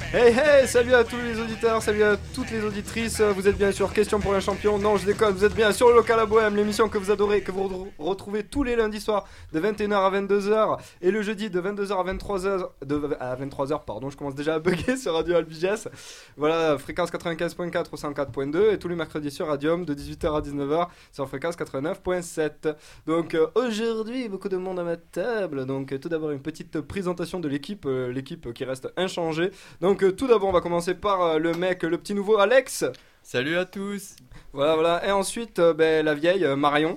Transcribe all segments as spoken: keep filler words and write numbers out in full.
Hey hey, salut à tous les auditeurs, salut à toutes les auditrices. Vous êtes bien sur Question pour un champion. Non, je déconne, vous êtes bien sur le Local à Bohème, l'émission que vous adorez, que vous retrouvez tous les lundis soirs de vingt et une heures à vingt-deux heures et le jeudi de vingt-deux heures à vingt-trois heures, de, à vingt-trois heures, pardon, je commence déjà à bugger sur Radio Albiges. Voilà, fréquence quatre-vingt-quinze virgule quatre ou cent quatre virgule deux et tous les mercredis sur Radium de dix-huit heures à dix-neuf heures sur fréquence quatre-vingt-neuf virgule sept. Donc euh, aujourd'hui, beaucoup de monde à ma table. Donc euh, tout d'abord une petite présentation de l'équipe, euh, l'équipe qui reste inchangée. Donc euh, tout d'abord, on va commencer par euh, le mec, le petit nouveau Alex. Salut à tous. Voilà, voilà. Et ensuite, euh, ben, la vieille euh, Marion.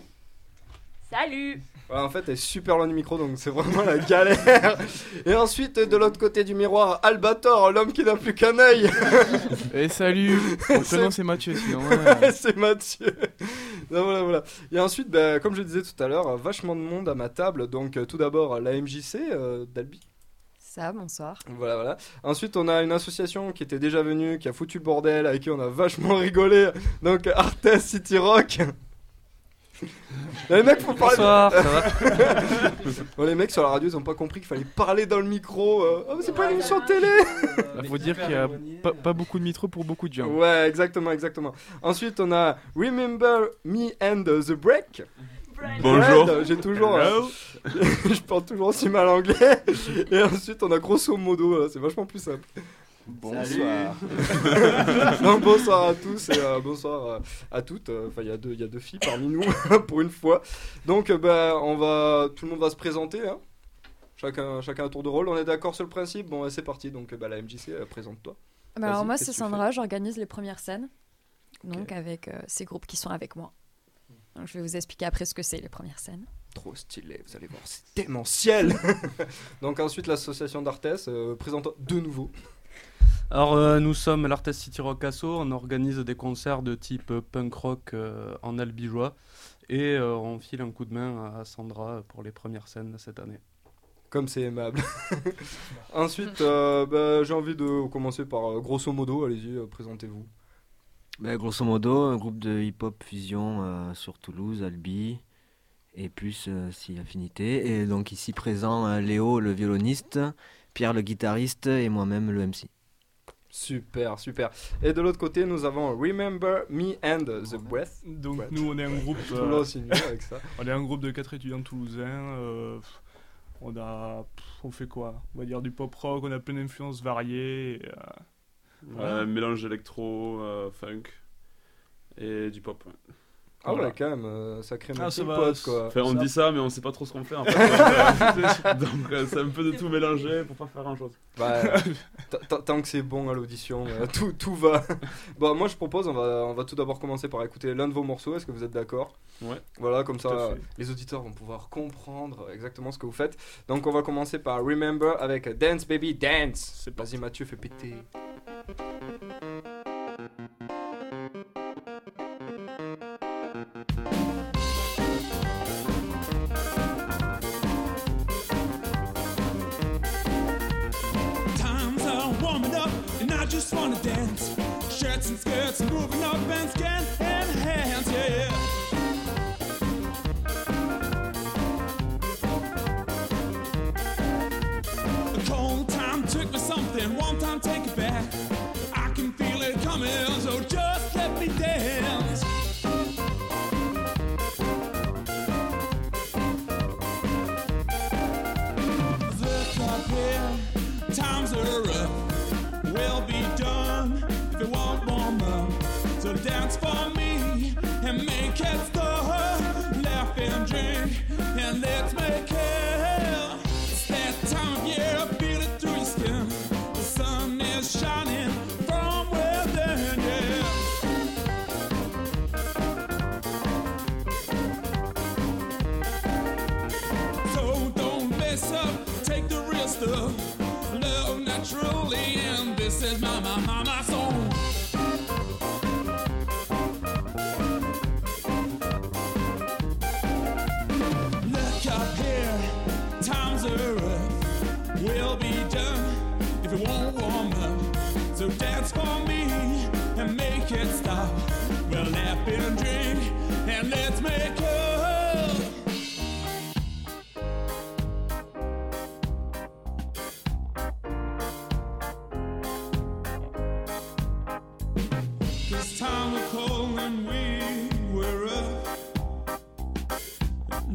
Salut. Voilà, en fait, elle est super loin du micro, donc c'est vraiment la galère. Et ensuite, de l'autre côté du miroir, Albator, l'homme qui n'a plus qu'un œil. Et salut. Mon prénom c'est Mathieu, sinon. Ouais. C'est Mathieu. Non, voilà, voilà. Et ensuite, ben, comme je disais tout à l'heure, vachement de monde à ma table. Donc, euh, tout d'abord, la M J C euh, d'Albi. Ça, bonsoir. Voilà, voilà. Ensuite, on a une association qui était déjà venue, qui a foutu le bordel, avec qui on a vachement rigolé. Donc, Artes City Rock. Les mecs, faut parler. Bonsoir, ça va. Bon, les mecs sur la radio, ils ont pas compris qu'il fallait parler dans le micro. Euh... Oh, mais c'est pas une émission télé. Il faut dire qu'il y a pas, pas beaucoup de micro pour beaucoup de gens. Ouais, exactement, exactement. Ensuite, on a Remember Me and the Break. Bonjour. Brad, j'ai toujours. Euh, je parle toujours aussi mal anglais. Et ensuite, on a grosso modo. Là, c'est vachement plus simple. Bonsoir. Donc bonsoir à tous et euh, bonsoir à, à toutes. Enfin, il y a deux, il y a deux filles parmi nous pour une fois. Donc, euh, bah, on va, tout le monde va se présenter. Hein. Chacun, chacun à tour de rôle. On est d'accord sur le principe. Bon, c'est parti. Donc, bah, la M J C, euh, présente-toi. Bah alors moi, c'est Sandra. J'organise les premières scènes. Donc, okay. avec euh, ces groupes qui sont avec moi. Donc, je vais vous expliquer après ce que c'est les premières scènes. Trop stylé, vous allez voir, c'est démentiel. Donc, ensuite, l'association d'Artes, euh, présente de nouveau. Alors euh, nous sommes l'Artes City Rock Asso, on organise des concerts de type euh, punk rock euh, en albigeois et euh, on file un coup de main à Sandra pour les premières scènes cette année. Comme c'est aimable. Ensuite, euh, bah, j'ai envie de commencer par euh, grosso modo, allez-y, euh, présentez-vous. Bah, grosso modo, un groupe de hip-hop fusion euh, sur Toulouse, Albi, et plus euh, si affinité. Et donc ici présent, euh, Léo le violoniste, Pierre le guitariste et moi-même le M C. Super, super. Et de l'autre côté, nous avons Remember Me and the Breath. Donc Breath. nous, on est un groupe. Euh, aussi mieux avec ça. On est un groupe de quatre étudiants toulousains. Euh, on a, on fait quoi ? On va dire du pop rock. On a plein d'influences variées. Et, euh, ouais, un mélange électro, euh, funk et du pop. Ouais. Ah voilà. ouais, quand même, euh, sacré ah, ça pote, quoi. Enfin, on ça... dit ça, mais on sait pas trop ce qu'on fait en fait. Donc euh, c'est un peu de tout mélanger pour pas faire grand chose. Bah, tant que c'est bon à l'audition, euh, tout, tout va. Bon, moi je propose, on va, on va tout d'abord commencer par écouter l'un de vos morceaux, est-ce que vous êtes d'accord ? Ouais. Voilà, comme ça les auditeurs vont pouvoir comprendre exactement ce que vous faites. Donc on va commencer par Remember avec Dance Baby Dance. C'est Vas-y Mathieu, fais péter. I just wanna dance, shirts and skirts, moving up and scan and hands, yeah, yeah. A cold time took me something, one time take it back. I can feel it coming, so just let me dance. Look up here, times are rough. Will be done if you want warm up. So dance for me and make it stop. Laugh and drink and let's make it. It's that time of year, feel it through your skin. The sun is shining from within, yeah. So don't mess up, take the real stuff. Love naturally, and this is my, my, my, my song. Look up here, times are rough. We'll be done if you won't warm up. So dance for me and make it stop. We'll laugh and drink and let's make up.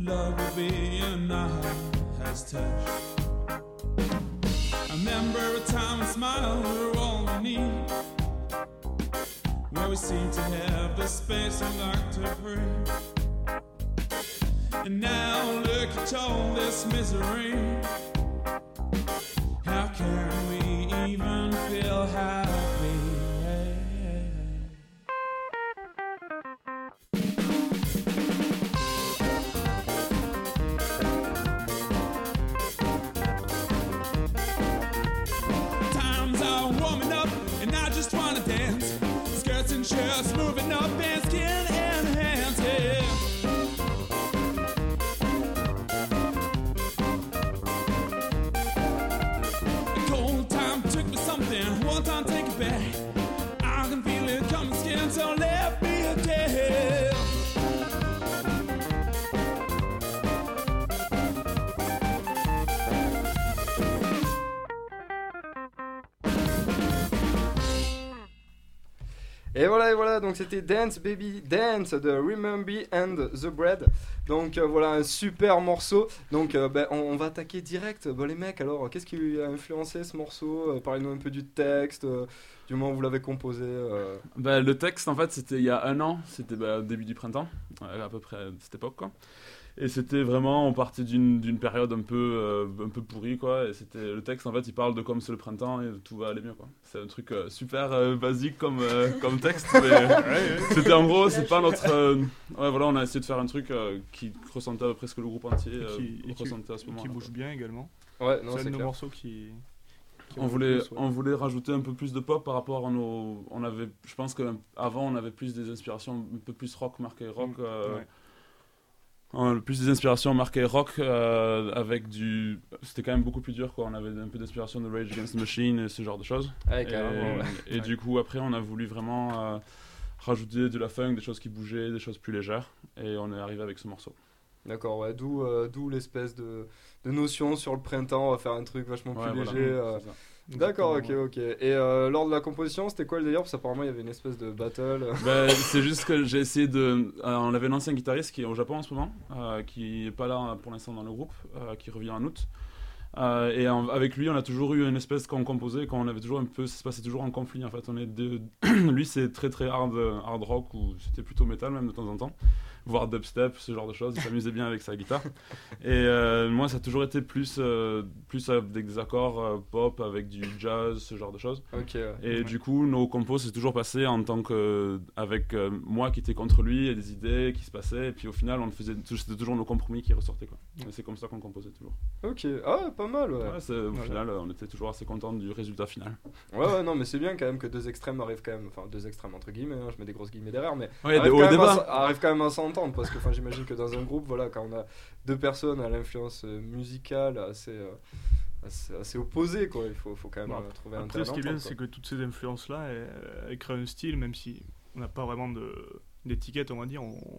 love will be and now has touched. I remember a time and smile were all we need, where we seem to have the space and like to breathe. And now look at all this misery. How can we even feel happy? Times are warming up and I just wanna dance. Skirts and shirts moving up and skin and hands, yeah. One time take it back, I can feel it coming skin, so let me again. Et voilà, et voilà, donc c'était Dance Baby Dance de Remember and the Bread. Donc euh, voilà un super morceau. Donc euh, ben, on, on va attaquer direct. Bon, les mecs, alors qu'est-ce qui a influencé ce morceau? euh, Parlez-nous un peu du texte, euh, du moment où vous l'avez composé. Euh... Bah, le texte, en fait, c'était il y a un an, c'était bah, au début du printemps, euh, à peu près de cette époque, quoi. Et c'était vraiment, on partait d'une, d'une période un peu, euh, un peu pourrie, quoi. Et c'était, le texte, en fait, il parle de comme c'est le printemps et tout va aller mieux, quoi. C'est un truc euh, super euh, basique comme, euh, comme texte, mais c'était en gros, c'est pas notre... euh, ouais, voilà, on a essayé de faire un truc euh, qui ressentait à peu près ce que le groupe entier Et euh, qui, et qui- ressentait à ce et moment-là. qui quoi. bouge bien également. Ouais, non, c'est un c'est de nos clair. morceaux qui. qui On en voulait, plus, ouais. on voulait rajouter un peu plus de pop par rapport à nos... On avait, je pense qu'avant, on avait plus des inspirations un peu plus rock, marqué rock. Mm, euh, ouais. euh, plus des inspirations marquées rock euh, avec du... C'était quand même beaucoup plus dur, quoi. On avait un peu d'inspiration de Rage Against the Machine et ce genre de choses. Ouais, Et, carrément, ouais. et Ouais. du coup, après, on a voulu vraiment euh, rajouter de la funk, des choses qui bougeaient, des choses plus légères. Et on est arrivé avec ce morceau. D'accord, ouais, d'où, euh, d'où l'espèce de, de notion sur le printemps, on va faire un truc vachement Ouais, plus voilà. léger. euh. C'est ça. D'accord, ok, Exactement, ouais. ok. Et euh, lors de la composition, c'était quoi le délire? Parce qu'apparemment, il y avait une espèce de battle. Ben, c'est juste que j'ai essayé de... euh, on avait un ancien guitariste qui est au Japon en ce moment, euh, qui n'est pas là pour l'instant dans le groupe, euh, qui revient en août. Euh, et en- avec lui, on a toujours eu une espèce, quand on composait, quand on avait toujours un peu... Ça se passait toujours en conflit, en fait. On est de... lui, c'est très très hard, hard rock, ou c'était plutôt metal même de temps en temps. Voire dubstep, ce genre de choses. Il s'amusait bien avec sa guitare. Et euh, moi, ça a toujours été plus, euh, plus avec des accords euh, pop, avec du jazz, ce genre de choses. Ok, ouais. Et Ouais. du coup, nos compos, c'est toujours passé en tant que. Avec euh, moi qui étais contre lui et des idées qui se passaient. Et puis au final, on faisait, c'était toujours nos compromis qui ressortaient, quoi. Et c'est comme ça qu'on composait toujours. Ok, ah ouais, pas mal, ouais. Ouais, c'est- au Voilà. final, euh, on était toujours assez contents du résultat final. Ouais, ouais, non, mais c'est bien quand même que deux extrêmes arrivent quand même. Enfin, deux extrêmes entre guillemets, hein, je mets des grosses guillemets derrière, mais. Ouais, des arrivent hauts quand et des même à bas. s- arrivent quand même à s'entendre parce que enfin, j'imagine que dans un groupe, voilà, quand on a deux personnes à l'influence euh, musicale assez, euh, assez, assez opposée, quoi, il faut, faut quand même Bon, euh, trouver un Après, ce qui est bien, terrain c'est que toutes ces influences-là, elles, elles créent un style, même si on n'a pas vraiment de, d'étiquette, on va dire. On,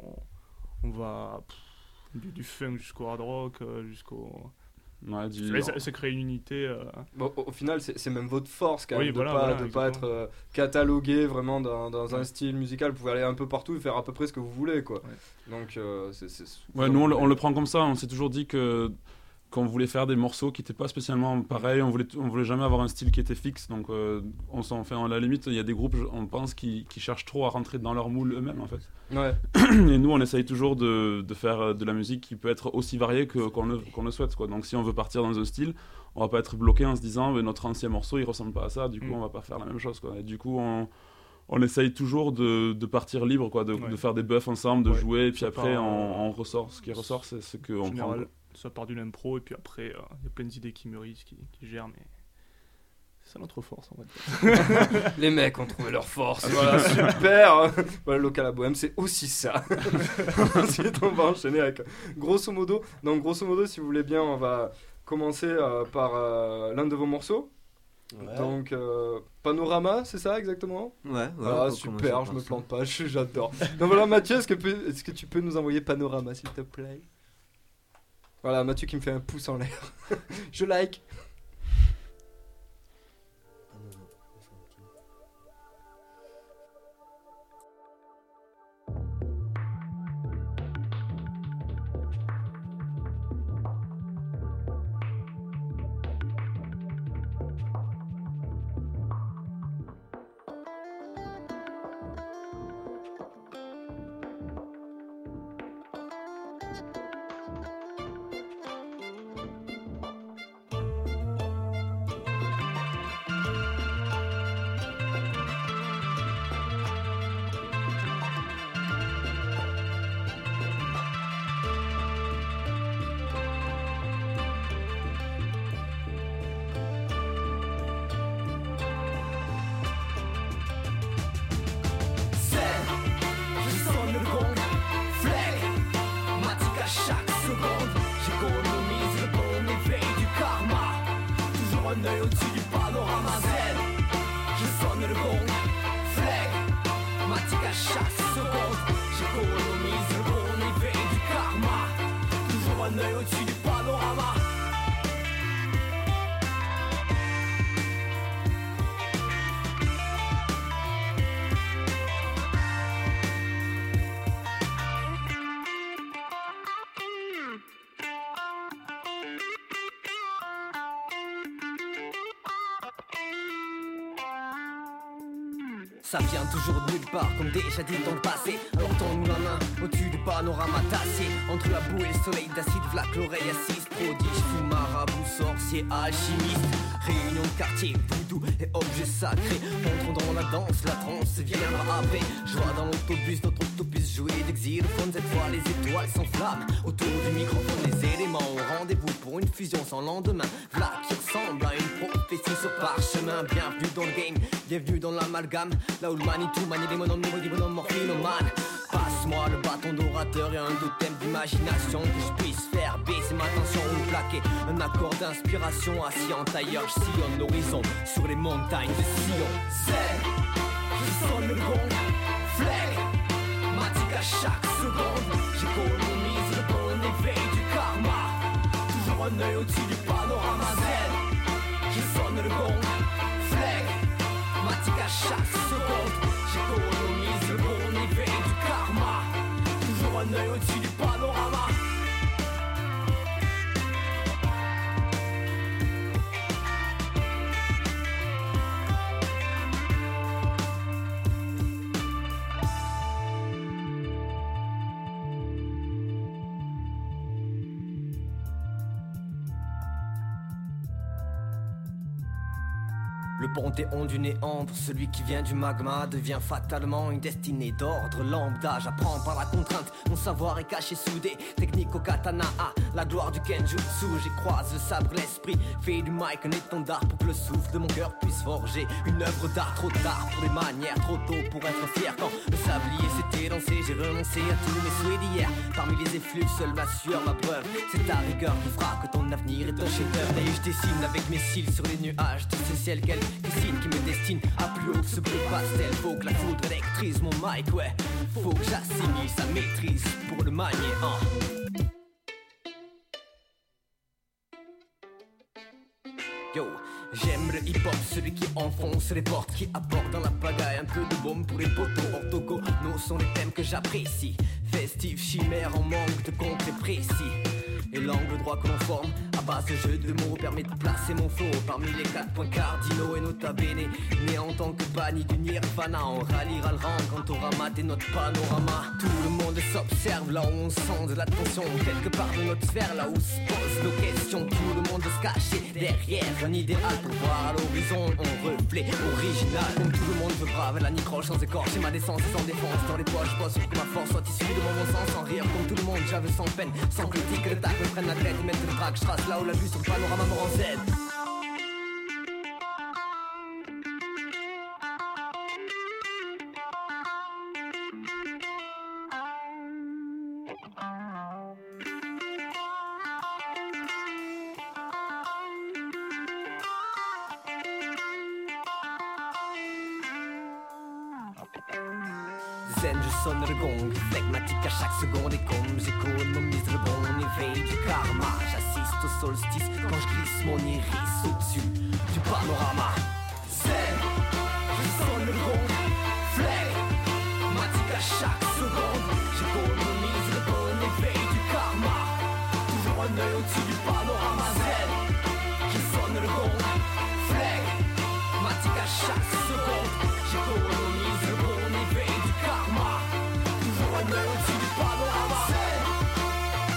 on va pff, du, du funk jusqu'au hard rock, euh, jusqu'au. Ouais, du- Ouais, ça, ça crée une unité. euh, Bon, au, au final, c'est c'est même votre force quand Oui, même de voilà, pas, voilà, de pas être exactement. euh, catalogué vraiment dans, dans un Ouais. style musical. Vous pouvez aller un peu partout et faire à peu près ce que vous voulez, quoi. Ouais. Donc, euh, c'est. c'est- Ouais, nous, on le, on le prend comme ça. On s'est toujours dit que. Qu'on voulait faire des morceaux qui n'étaient pas spécialement pareils, on voulait, on voulait jamais avoir un style qui était fixe, donc euh, on s'en fait, à la limite, il y a des groupes, on pense, qui, qui cherchent trop à rentrer dans leur moule eux-mêmes, en fait. Ouais. Et nous, on essaye toujours de, de faire euh, de la musique qui peut être aussi variée que, qu'on, le, qu'on le souhaite, quoi. Donc si on veut partir dans un style, on va pas être bloqué en se disant mais notre ancien morceau il ressemble pas à ça, du coup Mm. on va pas faire la même chose, quoi. Et du coup on, on essaye toujours de, de partir libre, quoi, de, Ouais. de faire des buffs ensemble, de Ouais. jouer, et puis Ça après part, on, euh, on ressort. Ce qui ressort, c'est ce qu'on en prend. général, quoi. ça part d'une impro, et puis après, euh, il y a plein d'idées qui mûrissent, qui, qui germent. Et c'est ça notre force, on va dire. Les mecs ont trouvé leur force. Voilà, super. Voilà, Local à Bohème, c'est aussi ça. Ensuite, on va enchaîner avec grosso modo. Donc, grosso modo, si vous voulez bien, on va commencer euh, par euh, l'un de vos morceaux. Donc, euh, Panorama, c'est ça exactement? Ouais, ouais. Ah, on peut super, commencer je par me ça. plante pas, je- j'adore. Donc voilà, Mathieu, est-ce que, peut- est-ce que tu peux nous envoyer Panorama, s'il te plaît? Voilà, Mathieu qui me fait un pouce en l'air. Je like. Ça vient toujours de nulle part, comme déjà dit dans le passé. Alors tends-nous la main au-dessus du panorama d'acier. Entre la boue et le soleil d'acide, vlac l'oreille assise. Prodige, fou, marabout, sorcier, alchimiste. Réunion de quartier, voodoo et objets sacrés. Entrons dans la danse, la transe viendra après. Joie dans l'autobus, notre autobus joué d'exylophone. Cette fois les étoiles s'enflamment autour du microphone. Les éléments au rendez-vous pour une fusion sans lendemain. Vlac qui ressemble à une prophétie sur parchemin. Bienvenue dans le game, bienvenue dans l'amalgame. Là où le Manitou manie les bonhommes, les bonhommes morphinomanes. Passe-moi le bâton d'orateur et un totem d'imagination. Que je puisse faire baisser ma tension ou plaquer un accord d'inspiration. Assis en tailleur, je sillonne l'horizon sur les montagnes de Sion. Zen, je sonne le gong, flag, matique à chaque seconde. J'économise le bon éveil du karma. Toujours un œil au-dessus du panorama. Zen, je sonne le gong, flag, matique à chaque seconde. J'économise le bon éveil du karma. Toujours un œil au-dessus du panorama. Le panthéon du néant pour celui qui vient du magma devient fatalement une destinée d'ordre lambda. J'apprends par la contrainte, mon savoir est caché sous des techniques au katana. Ah, la gloire du kenjutsu, j'y croise le sabre, l'esprit fait du mic un étendard pour que le souffle de mon cœur puisse forger une œuvre d'art. Trop tard pour les manières, trop tôt pour être fier. Quand le sablier s'était lancé, j'ai renoncé à tous mes souhaits d'hier. Parmi les effluves, seule ma sueur, ma preuve, c'est ta rigueur qui fera que ton avenir est un chef-d'œuvre. Et je dessine avec mes cils sur les nuages de ce ciel qu'elle dessine qui me destine à plus haut que ce bleu pastel. Faut que la foudre électrise mon mic, ouais. Faut que j'assimile sa maîtrise pour le manier, hein. Yo, j'aime le hip-hop, celui qui enfonce les portes, qui apporte dans la pagaille un peu de baume pour les poteaux. Orthogonaux sont les thèmes que j'apprécie. Festif, chimère en manque de concret précis. Et l'angle droit que l'on forme à base de jeux de mots permet de placer mon flow parmi les quatre points cardinaux. Et nota bene, né en tant que banni du nirvana, on ralliera le rang quand on aura maté notre panorama. Tout le monde s'observe là où on sent de l'attention, quelque part dans notre sphère là où se posent nos questions. Tout le monde se cache derrière un idéal pour voir à l'horizon un reflet original. Comme tout le monde veut braver la nicroche sans écorcher ma décence et sans défense. Dans les toits je bosse pour que ma force soit issue de mon bon sens. Sans rire comme tout le monde, j'avais sans peine, sans critique le tac me prenne la tête, mettre le track, je trace là où la vue sur le panorama me renseigne. Zen, je sonne le gong, flegmatique à chaque seconde. Et comme j'économise le bon éveil du karma, j'assiste au solstice quand je glisse mon iris au-dessus du panorama. Zen, je sonne le gong, flegmatique à chaque seconde. J'économise le bon éveil du karma. Toujours un œil au-dessus du panorama. Zen, je sonne le gong, flegmatique à chaque seconde. J'économise le bon éveil du karma. Toujours un œil au-dessus du panorama. Zen,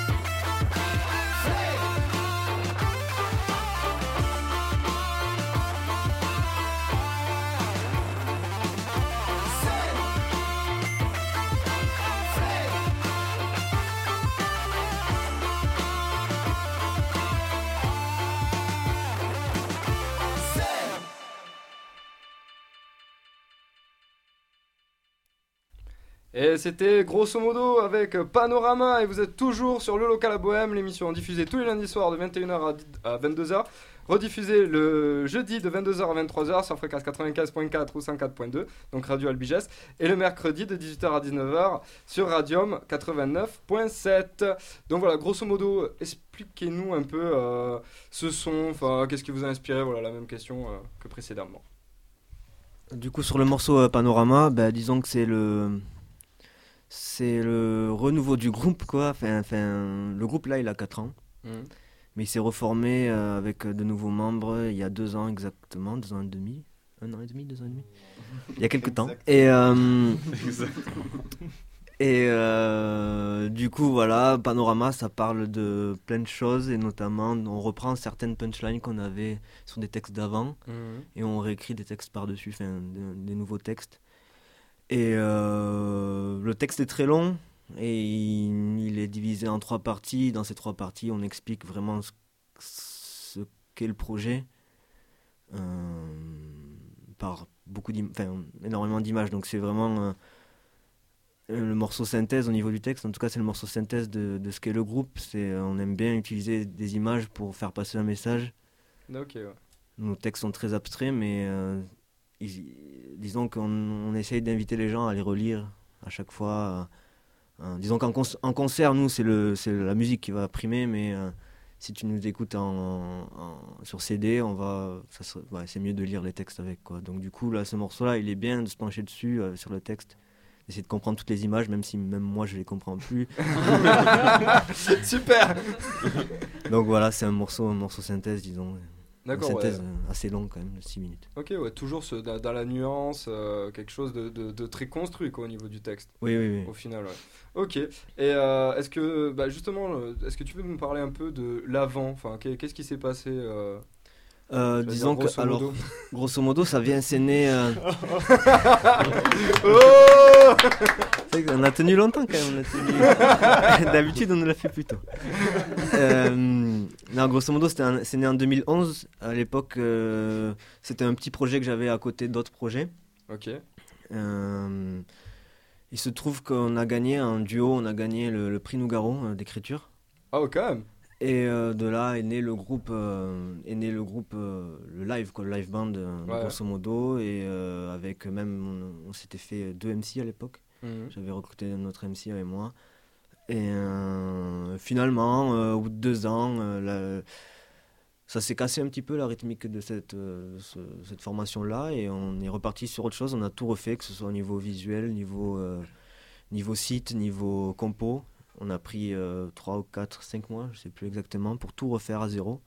Et c'était grosso modo avec Panorama et vous êtes toujours sur le local à Bohème, l'émission diffusée tous les lundis soirs de vingt et une heures à vingt-deux heures, rediffusée le jeudi de vingt-deux heures à vingt-trois heures sur fréquence quatre-vingt-quinze virgule quatre ou cent quatre virgule deux, donc Radio Albiges, et le mercredi de dix-huit heures à dix-neuf heures sur Radium quatre-vingt-neuf virgule sept. Donc voilà, grosso modo, expliquez-nous un peu euh, ce son, enfin qu'est-ce qui vous a inspiré, voilà la même question euh, que précédemment. Du coup, sur le morceau euh, Panorama, bah, disons que c'est le... C'est le renouveau du groupe, quoi. Enfin, enfin, le groupe, là, il a quatre ans. Mmh. Mais il s'est reformé euh, avec de nouveaux membres il y a deux ans exactement, deux ans et demi. Un an et demi, deux ans et demi. Il y a quelques temps. Et, euh, et euh, du coup, voilà, Panorama, ça parle de plein de choses. Et notamment, on reprend certaines punchlines qu'on avait sur des textes d'avant. Mmh. Et on réécrit des textes par-dessus, enfin, de, des nouveaux textes. Et euh, le texte est très long et il, il est divisé en trois parties. Dans ces trois parties, on explique vraiment ce, ce qu'est le projet euh, par beaucoup d'im- enfin, énormément d'images. Donc c'est vraiment euh, le morceau synthèse au niveau du texte. En tout cas, c'est le morceau synthèse de, de ce qu'est le groupe. C'est, on aime bien utiliser des images pour faire passer un message. Ok, ouais. Nos textes sont très abstraits, mais... Euh, Ils, disons qu'on on essaye d'inviter les gens à les relire à chaque fois. Euh, euh, disons qu'en con- en concert, nous, c'est, le, c'est la musique qui va primer, mais euh, si tu nous écoutes en, en, sur C D, on va, ça serait, ouais, c'est mieux de lire les textes avec, quoi. Donc du coup, là, ce morceau-là, il est bien de se pencher dessus, euh, sur le texte, d'essayer de comprendre toutes les images, même si même moi, je les comprends plus. Super. Donc voilà, c'est un morceau, un morceau synthèse, disons. D'accord, une synthèse ouais. assez longue quand même, de six minutes. Ok, ouais, toujours ce, dans, dans la nuance, euh, quelque chose de, de, de très construit quoi, au niveau du texte. Oui, oui, oui. Au final, ouais. Ok, et euh, est-ce que, bah, justement, est-ce que tu peux nous parler un peu de l'avant, enfin, qu'est-ce qui s'est passé euh, Euh, disons dire, que, grosso alors, modo. grosso modo, ça vient s'aîner. Euh... Oh C'est on a tenu longtemps quand même. On a tenu... D'habitude, on ne l'a fait plus tôt. Euh, non, grosso modo, c'était un... c'est né en deux mille onze. À l'époque, euh, c'était un petit projet que j'avais à côté d'autres projets. Ok. Euh, il se trouve qu'on a gagné en duo, on a gagné le, le prix Nougaro euh, d'écriture. Ah, oh, quand même. Et euh, de là est né le groupe, euh, est né le groupe, euh, le live, quoi, le live band, euh, Ouais. grosso modo, et euh, avec même, on, on s'était fait deux M C à l'époque. Mhm. J'avais recruté notre M C avec moi. Et euh, finalement, euh, au bout de deux ans, euh, la- ça s'est cassé un petit peu la rythmique de cette, euh, ce- cette formation-là, et on est reparti sur autre chose. On a tout refait, que ce soit au niveau visuel, niveau, euh, niveau site, niveau compo. On a pris euh, trois ou quatre, cinq mois, je sais plus exactement, pour tout refaire à zéro.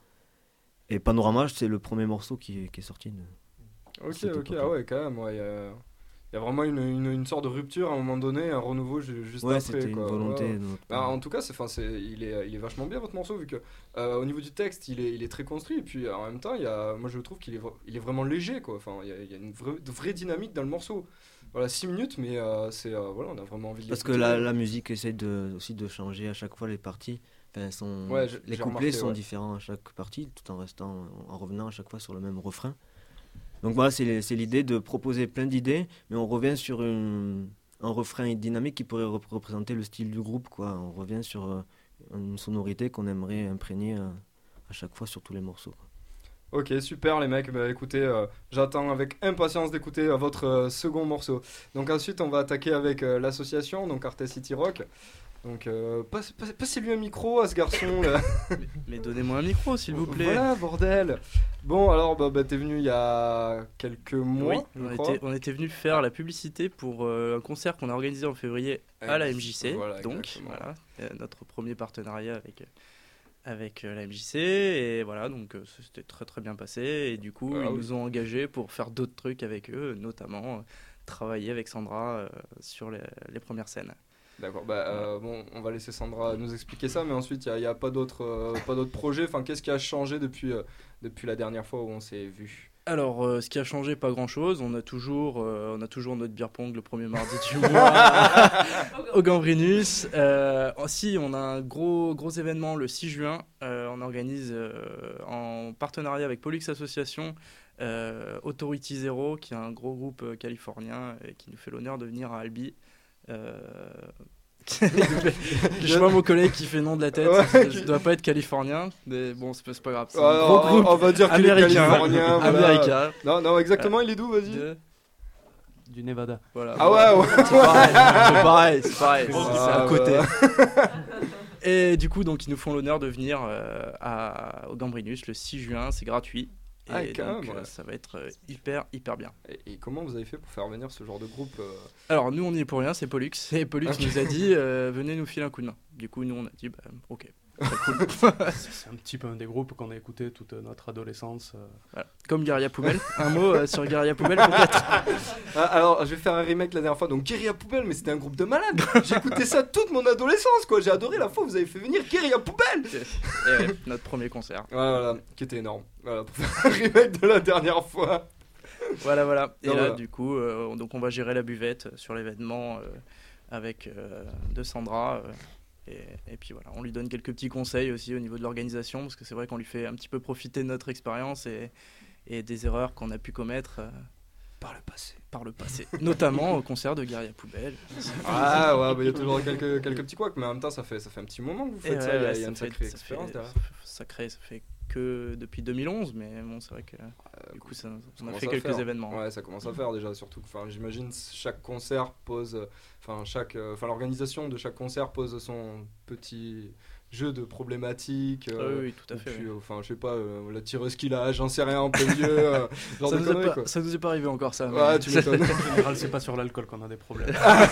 Et Panorama, c'est le premier morceau qui est, qui est sorti. De... Ok, Cette ok, époque-là. ah ouais, quand même, ouais. Il y a, y a vraiment une, une, une sorte de rupture à un moment donné, un renouveau ju- juste Ouais, après. c'était quoi. une volonté. Ouais. de notre Bah, part. en tout cas, c'est, 'fin, c'est, il, est, il est vachement bien votre morceau, vu que euh, au niveau du texte, il est, il est très construit, et puis en même temps, il y a, moi je trouve qu'il est, vra- il est vraiment léger, quoi. Enfin, il y a, il y a une vraie, de vraie dynamique dans le morceau. Voilà, six minutes, mais euh, c'est, euh, voilà, on a vraiment envie de Parce que l'écouter. la, la musique essaye de, aussi de changer à chaque fois les parties. Enfin, sont, Ouais, j'ai- les j'ai couplets remarqué, sont ouais. différents à chaque partie, tout en restant, en revenant à chaque fois sur le même refrain. Donc voilà, c'est, c'est l'idée de proposer plein d'idées, mais on revient sur une, un refrain dynamique qui pourrait rep- représenter le style du groupe, quoi. On revient sur euh, une sonorité qu'on aimerait imprégner euh, à chaque fois sur tous les morceaux, quoi. Ok, super les mecs, bah écoutez, euh, j'attends avec impatience d'écouter euh, votre euh, second morceau. Donc ensuite on va attaquer avec euh, l'association, donc Arte City Rock. Donc euh, passe- passe- passez-lui un micro à ce garçon là. Mais donnez-moi un micro, s'il vous plaît. Voilà bordel. Bon alors bah, bah, t'es venu il y a quelques mois, Oui, je on crois. était, on était venu faire la publicité pour euh, un concert qu'on a organisé en février à la M J C. Voilà, donc exactement. voilà, euh, notre premier partenariat avec, euh, avec euh, la M J C. Et voilà, donc euh, ça s'était très très bien passé. Et du coup, Ah ils oui. nous ont engagés pour faire d'autres trucs avec eux, notamment euh, travailler avec Sandra euh, sur les, les premières scènes. D'accord, bah euh, bon, on va laisser Sandra nous expliquer ça, mais ensuite il n'y a, a pas d'autres euh, pas d'autres projets. Enfin, qu'est-ce qui a changé depuis, euh, depuis la dernière fois où on s'est vu? Alors, euh, ce qui a changé, pas grand-chose. On a toujours, euh, on a toujours notre beer pong le premier mardi du mois au Gambrinus. Euh, si, on a un gros, gros événement le six juin. Euh, on organise euh, en partenariat avec Pollux Association euh, Authority Zero, qui est un gros groupe euh, californien et qui nous fait l'honneur de venir à Albi Euh... Je vois mon collègue qui fait nom de la tête. Ouais, Ça qui- doit pas être californien, mais bon, c'est pas, c'est pas grave. C'est Ouais, un gros on, groupe on va dire qu'il est américain. californien. voilà. américain. Non, non, exactement, il est d'où, vas-y. De- Du Nevada. Voilà. Ah ouais, ouais. C'est pareil, c'est pareil, c'est pareil, c'est Ah, c'est à côté. ouais. Et du coup, donc, ils nous font l'honneur de venir euh, à, au Gambrinus le six juin, c'est gratuit. Et Ah, quand donc, même, euh, ouais. ça va être euh, hyper, hyper bien. Et, et comment vous avez fait pour faire venir ce genre de groupe euh, Alors, nous, on n'y est pour rien, c'est Pollux. Et Pollux Ok. nous a dit, euh, venez nous filer un coup de main. Du coup, nous, on a dit, bah, ok. très cool. C'est c'est un petit peu un des groupes qu'on a écouté toute notre adolescence. euh. Voilà. Comme Guérilla Poubelle. Un mot euh, sur Guérilla Poubelle, peut-être. Ah, alors, je vais faire un remake la dernière fois. Donc, Guérilla Poubelle, mais c'était un groupe de malades. J'ai écouté ça toute mon adolescence, quoi. J'ai adoré la fois où vous avez fait venir Guérilla Poubelle. Et ouais, notre premier concert. Voilà, voilà, qui était énorme. Voilà, pour faire un remake de la dernière fois. Voilà, voilà. Et Donc, là, voilà. du coup, euh, on- donc on va gérer la buvette sur l'événement euh, avec euh, de Sandra. euh, et, et puis voilà, on lui donne quelques petits conseils aussi au niveau de l'organisation, parce que c'est vrai qu'on lui fait un petit peu profiter de notre expérience et, et des erreurs qu'on a pu commettre euh, Par le passé. par le passé, notamment au concert de Guérilla Poubelle. Ah ouais, bah, il y a toujours quelques, quelques petits couacs, mais en même temps, ça fait, ça fait un petit moment que vous Et faites ça. ouais, Il y a, ouais, il y a ça une fait- sacrée ça expérience fait- derrière. Sacré, ça fait que depuis deux mille onze, mais bon, c'est vrai que du coup, ça, on a commence fait à quelques faire. événements. Ouais, ça commence à faire déjà, surtout que enfin, j'imagine chaque concert pose, euh, enfin chaque, euh, enfin l'organisation de chaque concert pose son petit jeu de problématiques. Ah euh, oui, oui, tout à ou fait. puis, oui. euh, enfin, je sais pas, euh, la tireuse qu'il a, j'en sais rien, en plein milieu, euh, genre Ça de nous, est conneries, pas, quoi. ça nous est pas arrivé encore, ça. Ouais, mais- tu m'étonnes. En général, c'est pas sur l'alcool qu'on a des problèmes.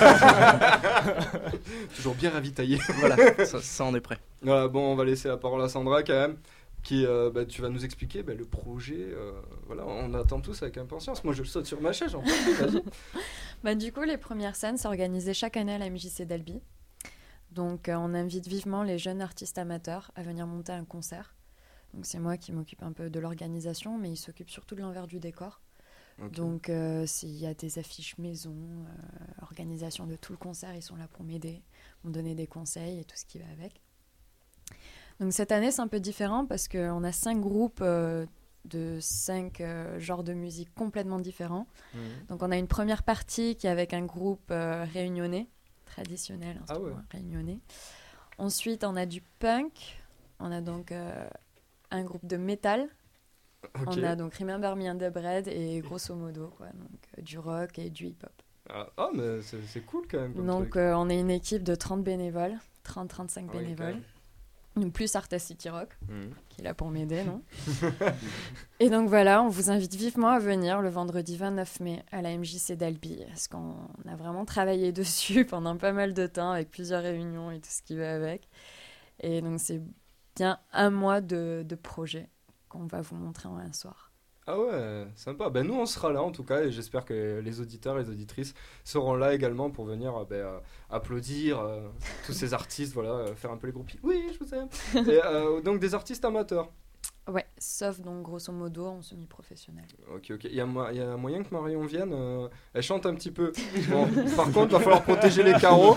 Toujours bien ravitaillé. Voilà, ça, ça, on est prêt. Voilà, bon, on va laisser la parole à Sandra quand même, qui, euh, bah, tu vas nous expliquer bah, le projet. euh, voilà, on attend tous avec impatience. Moi, je saute sur ma chaise, j'en peux plus, vas-y. Bah, du coup, les premières scènes, c'est organisé chaque année à la M J C d'Albi. Donc, euh, on invite vivement les jeunes artistes amateurs à venir monter un concert. Donc, c'est moi qui m'occupe un peu de l'organisation, mais il s'occupe surtout de l'envers du décor. Ok. Donc, euh, s'il y a des affiches maison, euh, organisation de tout le concert, ils sont là pour m'aider, me donner des conseils et tout ce qui va avec. Donc, cette année, c'est un peu différent parce qu'on a cinq groupes euh, de cinq euh, genres de musique complètement différents. Mhm. Donc, on a une première partie qui est avec un groupe euh, réunionnais, traditionnel, Ah ouais. instrument réunionnais. Ensuite, on a du punk. On a donc euh, un groupe de métal. Ok. On a donc Remember Me and the Bread et grosso modo, quoi, donc euh, du rock et du hip-hop. Ah, ah, mais c'est c'est cool quand même. Comme Donc, truc. euh, on est une équipe de trente bénévoles, trente à trente-cinq Ah oui, quand bénévoles. même. Donc, plus Arta City Rock, Mhm. qui est là pour m'aider, non? Et donc voilà, on vous invite vivement à venir le vendredi vingt-neuf mai à la M J C d'Albi, parce qu'on a vraiment travaillé dessus pendant pas mal de temps, avec plusieurs réunions et tout ce qui va avec. Et donc c'est bien un mois de, de projet qu'on va vous montrer en un soir. Ah ouais, sympa. Ben nous on sera là en tout cas et j'espère que les auditeurs et les auditrices seront là également pour venir euh, ben, euh, applaudir euh, tous ces artistes, voilà, euh, faire un peu les groupies. Oui, je vous aime. Et, euh, donc des artistes amateurs. Ouais, sauf donc grosso modo en semi-professionnel. Ok, ok. Il y, a mo- il y a moyen que Marion vienne. euh, elle chante un petit peu. Bon, par contre, il va falloir protéger les carreaux.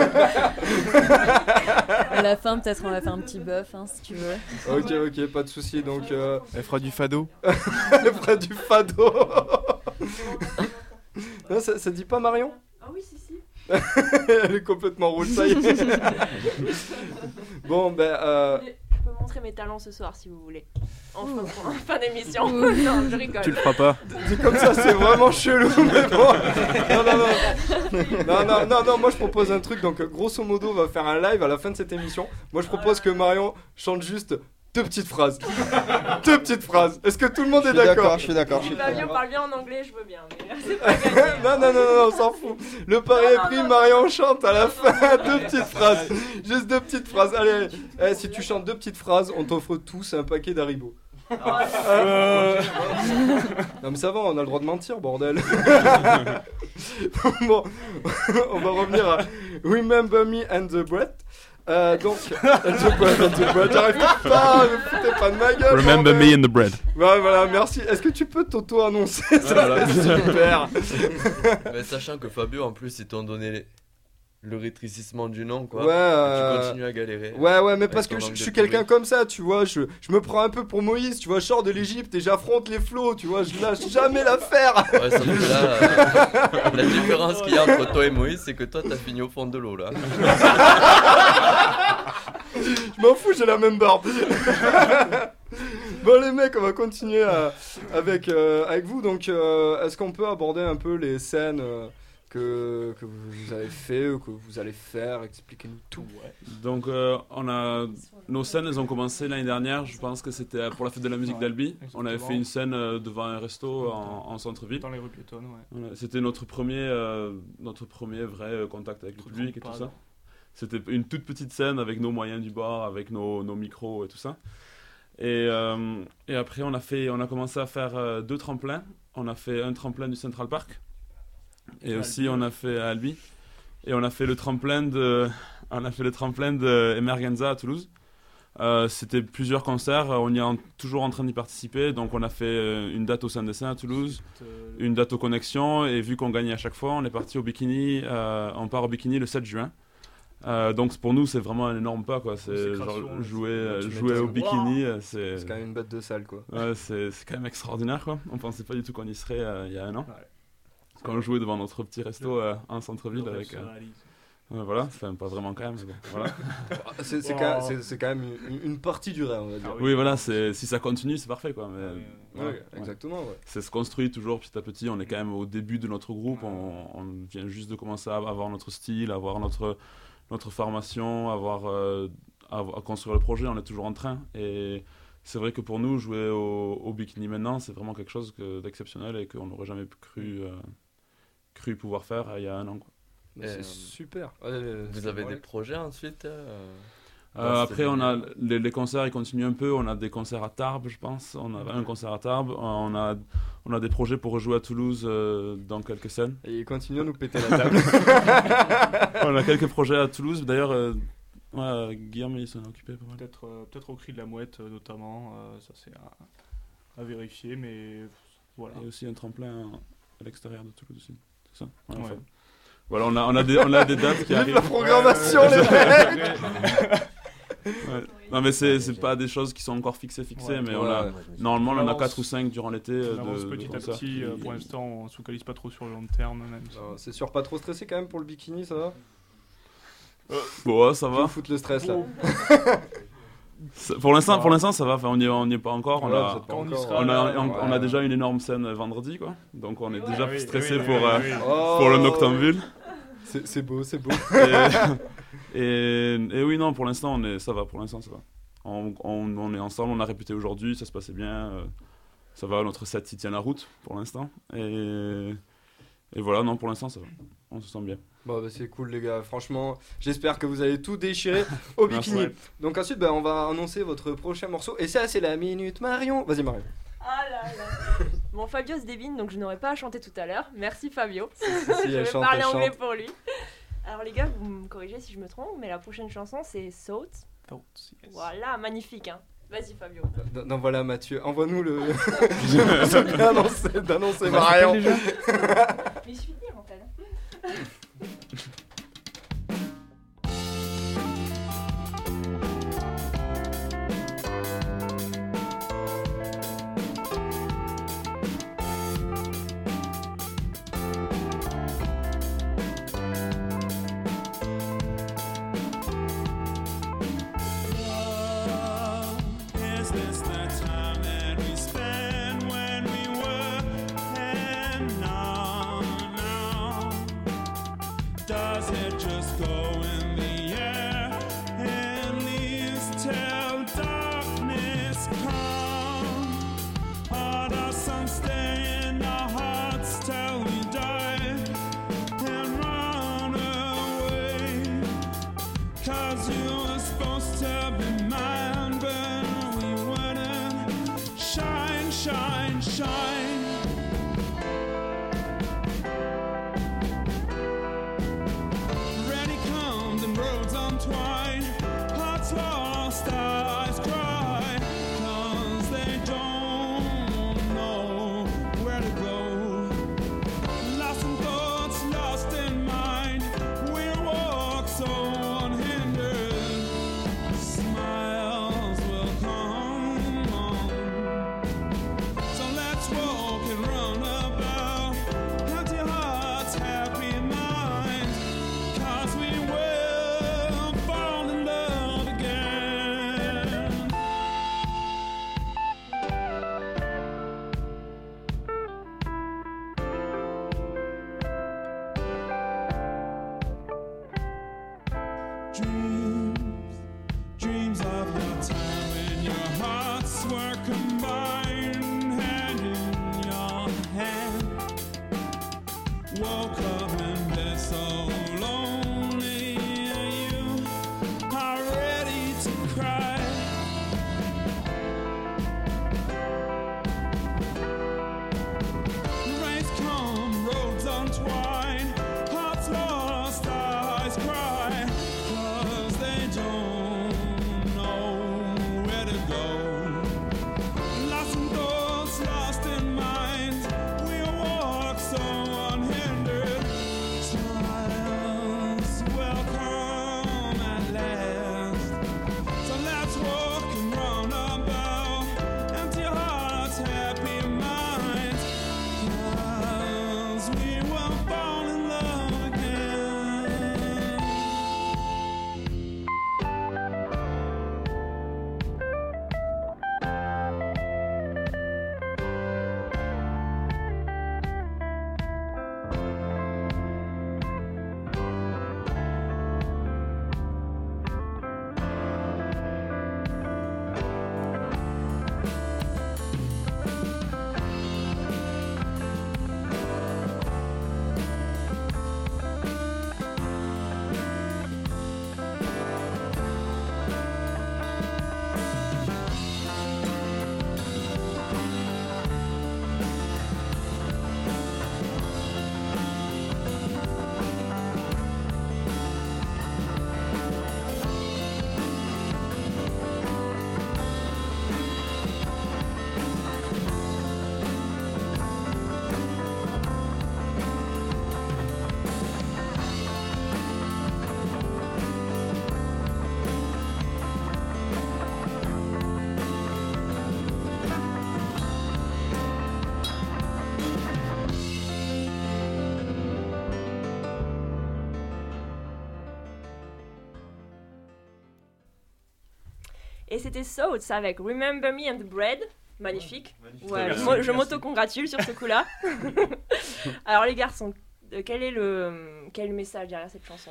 À la fin, peut-être on va faire un petit buff, hein, si tu veux. Ok, ok, pas de souci. Donc, euh, Elle fera du fado. elle fera du fado. Non, ça, ça dit pas Marion? Ah oui, si, si. Elle est complètement rouge, ça y est. Bon, ben. Euh... Je peux montrer mes talents ce soir si vous voulez. En fin, en fin d'émission. Ouh. Non, je rigole. Tu le feras pas. Dit comme ça, c'est vraiment chelou, mais bon. Non, non, non. Non, non, non, non, moi je propose un truc. Donc, grosso modo, on va faire un live à la fin de cette émission. Moi je propose que Marion chante juste deux petites phrases. Deux petites phrases. Est-ce que tout le monde est d'accord? Je suis d'accord. Si Fabien parle bien en anglais, je veux bien. Mais c'est pas gagné. hein. Non, non, non, non, on s'en fout. Le pari est pris, Marion chante à la fin deux petites phrases. Juste deux petites phrases. Allez, eh, si tu chantes deux petites phrases, on t'offre tous un paquet d'Haribo. Euh... Non mais ça va, on a le droit de mentir, bordel. Bon, on va revenir à Remember Me and the Bread. Euh, donc, the bread, and the bread, j'arrive pas, ne foutez pas de ma gueule. Remember bordel. me and the bread. Ouais, voilà, merci. Est-ce que tu peux t'auto-annoncer? Ça Voilà. serait super. Mais sachant que Fabio, en plus, ils t'ont donné les... le rétrécissement du nom, quoi. Ouais, Et euh, tu continues à galérer. Ouais, ouais, mais avec parce ton que je, langue je de suis pourri. quelqu'un comme ça, tu vois. Je, je me prends un peu pour Moïse, tu vois. Je sors de l'Egypte et j'affronte les flots, tu vois. Je lâche jamais l'affaire. Ouais, sauf que là, euh, la différence qu'il y a entre toi et Moïse, c'est que toi, t'as fini au fond de l'eau, là. Je m'en fous, j'ai la même barbe. Bon les mecs, on va continuer à- avec, euh, avec vous. Donc euh, est-ce qu'on peut aborder un peu les scènes euh, que, que vous avez fait ou que vous allez faire? Expliquez-nous tout. Donc, euh, on a nos scènes, elles ont commencé l'année dernière. Je pense que c'était pour la fête de la musique Ouais, d'Albi. On avait exactement. fait une scène euh, devant un resto en, en centre-ville. Dans les rues piétonnes, ouais. Voilà, c'était notre premier, euh, notre premier vrai euh, contact avec le Truc public et qu'on tout parle. ça. C'était une toute petite scène avec nos moyens du bord, avec nos, nos micros et tout ça. Et, euh, et après, on a, fait, on a commencé à faire euh, deux tremplins. On a fait un tremplin du Central Park. Et À aussi, Albi, on ouais. a fait à Albi. Et on a fait le tremplin de, on a fait le tremplin de Emergenza à Toulouse. Euh, c'était plusieurs concerts. On y est en- toujours en train d'y participer. Donc, on a fait euh, une date au Saint-Dessin à Toulouse, Euh, une date aux Connexions. Et vu qu'on gagnait à chaque fois, on est parti au Bikini. euh, on part au Bikini le sept juin. Euh, donc pour nous c'est vraiment un énorme pas quoi. C'est Consécration, genre là, jouer, c'est- euh, tu jouer au m'étonnes. Bikini, euh, c'est C'est quand même une bête de salle quoi. ouais, c'est c'est quand même extraordinaire quoi. On pensait pas du tout qu'on y serait euh, il y a un an. Ouais. Quand on jouait devant notre petit resto euh, en centre-ville le avec. rêve euh, se réalise. ouais, voilà, enfin pas vraiment quand même. Mais bon, voilà. C'est c'est Oh. quand, c'est- c'est quand même une, une partie du rêve on va dire. Ah Oui voilà, c'est si ça continue c'est parfait quoi. Mais, Ouais, voilà, Ouais, ouais. exactement ouais. C'est se construit toujours petit à petit. On est quand même au début de notre groupe. On, on vient juste de commencer à avoir notre style, à avoir notre, notre formation, à, avoir, euh, à, à construire le projet. On est toujours en train. Et c'est vrai que pour nous, jouer au, au Bikini maintenant, c'est vraiment quelque chose que- d'exceptionnel et qu'on n'aurait jamais cru, euh, cru pouvoir faire euh, il y a un an. Quoi. Mais c'est Euh, super. Ouais, euh, Vous c'est avez vrai. des projets ensuite euh, Euh, dans après, cette on a lignée-là les, les concerts, ils continuent un peu. On a des concerts à Tarbes, je pense. On a un concert à Tarbes. On a, on a des projets pour rejouer à Toulouse euh, dans quelques scènes. Et il continue à nous péter la table. On a quelques projets à Toulouse. D'ailleurs, euh, ouais, Guillaume, il s'en est occupé pas mal. Peut-être euh, peut-être au Cri de la Mouette euh, notamment, euh, ça c'est à, à vérifier, mais voilà. Il y a aussi un tremplin à l'extérieur de Toulouse aussi. C'est ça ouais, Ouais. enfin. Voilà, on a, on, a des, on a des dates qui Vive arrivent. la programmation Ouais, les ouais, mecs. Ouais. Non, mais c'est, c'est pas des choses qui sont encore fixées, fixées, Ouais. mais Ouais, on a, ouais. normalement, on en a avance- quatre ou cinq durant l'été. euh, On avance de, de petit à concerts petit, qui- euh, pour l'instant on se focalise pas trop sur le long terme même. si- Non, c'est sûr, pas trop stressé quand même pour le bikini, ça va? Bon, ouais, ça Tu va. veux foutre le stress là. Ça- Pour l'instant, Ouais. pour l'instant, ça va. Enfin, on n'y est, on n'y est pas encore. On Ouais, a, vous êtes pas Quand on y encore, sera, on a, ouais, on, ouais. on a déjà une énorme scène euh, vendredi, quoi. Donc, on est déjà Ah oui, stressé oui, pour, oui, euh, oui, oui. Oh. pour le Noctambule. C'est c'est beau, c'est beau. Et, et, et oui, non, pour l'instant, on est, ça va. Pour l'instant, ça va. On, on, on est ensemble, on a répété aujourd'hui, ça se passait bien. euh, ça va, notre set il tient la route pour l'instant. Et, et voilà, non, pour l'instant, ça va. On se sent bien. Bon bah c'est cool les gars, franchement j'espère que vous allez tout déchirer au Merci. bikini. Ouais. Donc ensuite bah, on va annoncer votre prochain morceau et ça c'est la minute Marion. Vas-y Marion. Ah là là. Bon, Fabio se débine, donc je n'aurais pas à chanter tout à l'heure. Merci Fabio. Si, je elle vais chante, parler elle anglais chante. pour lui. Alors les gars, vous me corrigez si je me trompe, mais la prochaine chanson c'est Thoughts. Thoughts, yes. Voilà, magnifique. Hein. Vas-y Fabio. Non, non, voilà Mathieu, envoie-nous le... Je viens d'annoncer, d'annoncer Marion. Mais il suffit de dire en fait. Is this the time that we spent when we were and now, now? Does it just go in the air and leaves till darkness comes? Or does some stay in our hearts till we die and run away? 'Cause you were supposed to be mine, but we wouldn't. Shine, shine, shine. Ready comes and roads untwine. Hearts lost, eyes cry. 'Cause they don't know where to go. Lost in thoughts, lost in mind. We're walking. dreams, dreams of your time when your hearts were combined, hand in your hand. Woke up and been so lonely, you are ready to cry. Rains come, roads untwine, hearts lost, eyes cry, 'cause they don't know where to go. Lost in thoughts, lost in minds, we walk so unhindered. Smiles will come at last. So let's walk and run about, empty hearts, happy minds, 'cause we will fall in love again. Et c'était Souths avec Remember Me and the Bread. Magnifique. magnifique. Ouais, Merci, je, mo- je merci. m'auto-congratule sur ce coup-là. Alors les garçons, euh, quel est le quel est le message derrière cette chanson?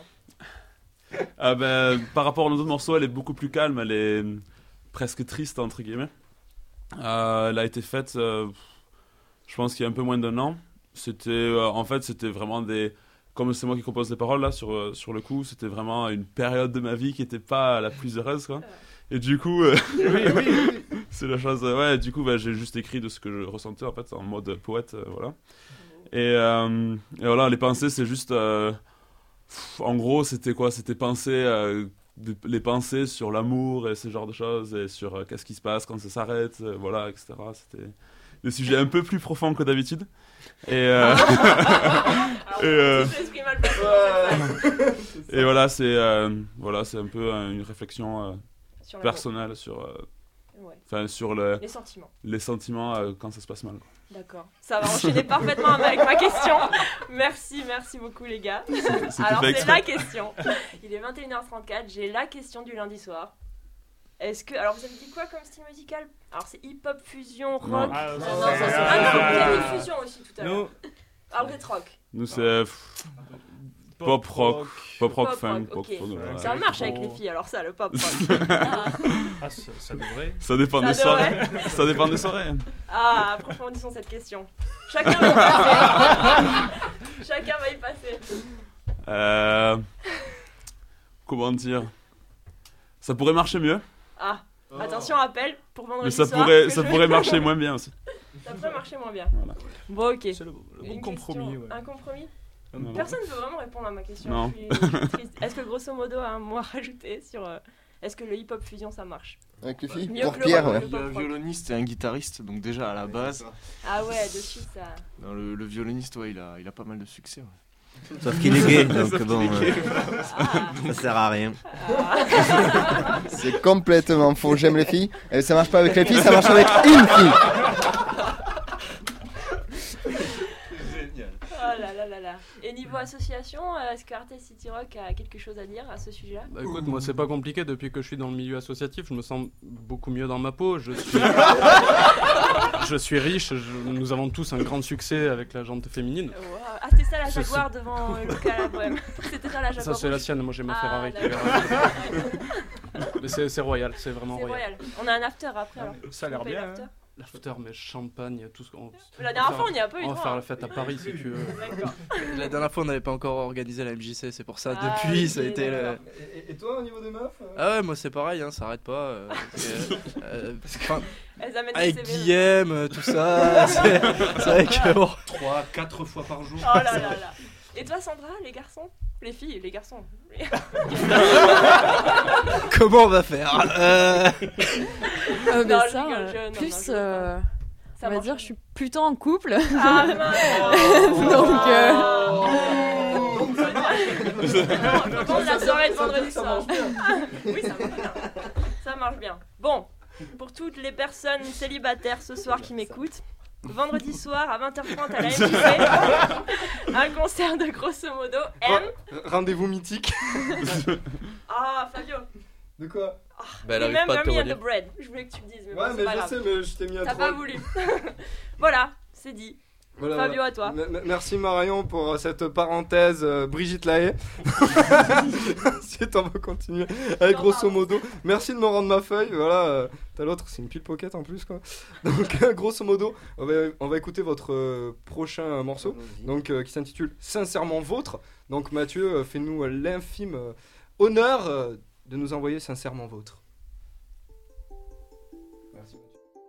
Ah ben, par rapport aux autres morceaux, elle est beaucoup plus calme, elle est euh, presque triste, entre guillemets. Euh, elle a été faite, euh, je pense qu'il y a un peu moins d'un an. C'était, euh, en fait, c'était vraiment des... Comme c'est moi qui compose les paroles, là, sur, euh, sur le coup, c'était vraiment une période de ma vie qui n'était pas la plus heureuse, quoi. Et du coup, euh, Oui, oui, oui. c'est la chose... euh, ouais, du coup, bah, j'ai juste écrit de ce que je ressentais, en fait, en mode poète, euh, voilà. Et, euh, et voilà, les pensées, c'est juste... euh, pff, en gros, c'était quoi? C'était penser... euh, de- les pensées sur l'amour et ce genre de choses, et sur euh, qu'est-ce qui se passe quand ça s'arrête, euh, voilà, et cetera. C'était des sujets un peu plus profonds que d'habitude. Et, euh, et, euh, et voilà, c'est euh, voilà, c'est un peu euh, une réflexion euh, Sur l'amour. personnelle sur, euh, Ouais. enfin, sur le, Les sentiments. les sentiments euh, quand ça se passe mal, quoi. D'accord. Ça va enchaîner parfaitement avec ma question. Merci, merci beaucoup les gars. C'était Alors fait c'est exprès. la question. Il est vingt et une heures trente-quatre, j'ai la question du lundi soir. Est-ce que... Alors vous avez dit quoi comme style musical? Alors c'est hip-hop, fusion, rock... Non. Ah, Ah, non, ça, ça, c'est- c'est... ah, Ah non, ah, vous avez ah, dit fusion aussi tout à l'heure. Nous- Ah vous êtes rock. Nous, c'est pff, pop rock, pop rock, Pop funk, rock, pop ok. rock, voilà. Ça marche avec les filles alors ça, le pop rock. Ah. Ah, ça, ça devrait. Ça dépend Ça des soirées. devrait. Ça dépend des soirées. Ah, approfondissons cette question. Chacun va y passer. Chacun va y passer. Euh, comment dire? Ça pourrait marcher mieux, Ah, attention, appel pour vendredi mais ça soir, pourrait, que ça je- pourrait marcher moins bien aussi. Ça pourrait marcher moins bien. Voilà. Bon, ok. C'est le, le bon Une compromis. question- Ouais. Un compromis Non. Personne ne veut vraiment répondre à ma question. Non. Je suis- je suis triste. Est-ce que grosso modo, un mot à rajouter sur euh, est-ce que le hip-hop fusion ça marche? Avec les filles Mieux Pour que le Pierre, rock, ouais. le Il y a pop un rock. violoniste et un guitariste, donc déjà à la base. Ah ouais, de suite ça. Non, le, le violoniste, ouais, il a, il a pas mal de succès. Ouais. Sauf qu'il est gay, donc Sauf bon, qu'il est gay. euh, ça sert à rien. C'est complètement faux. J'aime les filles. Et ça marche pas avec les filles, ça marche avec une fille. Oh là là là là. Et niveau association, euh, est-ce que Artist City Rock a quelque chose à dire à ce sujet-là? Bah écoute, moi c'est pas compliqué, depuis que je suis dans le milieu associatif, je me sens beaucoup mieux dans ma peau, je suis, je suis riche, je- nous avons tous un grand succès avec la jante féminine. Wow. Ah, c'était ça la C'est Jaguar ça. devant euh, Luca à la Bohème. C'était ça la Jaguar. Ça, c'est la rouge. sienne, moi j'ai ma Ah, Ferrari. qui est d'accord. là. Mais c'est c'est royal, c'est vraiment C'est royal. royal. On a un after après alors. Ça a l'air On paye bien. l'after. hein. L'after, mais champagne, tout ce qu'on. La dernière fois, on y a pas eu On va droit, faire hein. la fête à Paris si tu veux. D'accord. La dernière fois, on n'avait pas encore organisé la M J C, c'est pour ça. Ah, Depuis, ok, ça a été le. d'accord. Et, et toi, au niveau des meufs euh Ah ouais, moi c'est pareil, hein, ça arrête pas. euh, parce que, euh, enfin, Elles amènent des avec C V. Guillaume, euh, tout ça, c'est c'est vrai que bon. trois quatre fois par jour. Oh là là là. Et toi, Sandra, les garçons? Les filles, les garçons. Comment on va faire euh... Euh, Non, ben je ça, rigole, euh, je- non, plus, non, je euh, Ça on va marche dire, pas. je suis plutôt en couple. Ah, mince. Donc, euh, Je pense la soirée de vendredi Ça soir. marche bien. Oui, ça marche bien. Ça marche bien. Bon, pour toutes les personnes célibataires ce soir qui m'écoutent, vendredi soir à vingt heures trente à la M J C, un concert de grosso modo M. Re- Rendez-vous mythique. Ah, Fabio. De quoi? Bah, elle arrive pas à Remember te me and relire. the bread. Je voulais que tu le dises, mais Ouais, bon, c'est mais pas je grave. sais, mais je t'ai mis à T'as trop. pas voulu. Voilà, c'est dit. Voilà, Fabio, voilà. à toi. M- m- merci Marion pour euh, cette parenthèse. euh, Brigitte Lahaye. Ensuite, on va continuer avec grosso modo. Merci de me rendre ma feuille. Voilà, euh, t'as l'autre, c'est une pile pocket en plus quoi. Donc, euh, grosso modo, on va, on va écouter votre euh, prochain morceau, donc euh, qui s'intitule Sincèrement Vôtre. Donc, Mathieu, euh, fais-nous euh, l'infime euh, honneur euh, de nous envoyer Sincèrement Vôtre. Merci.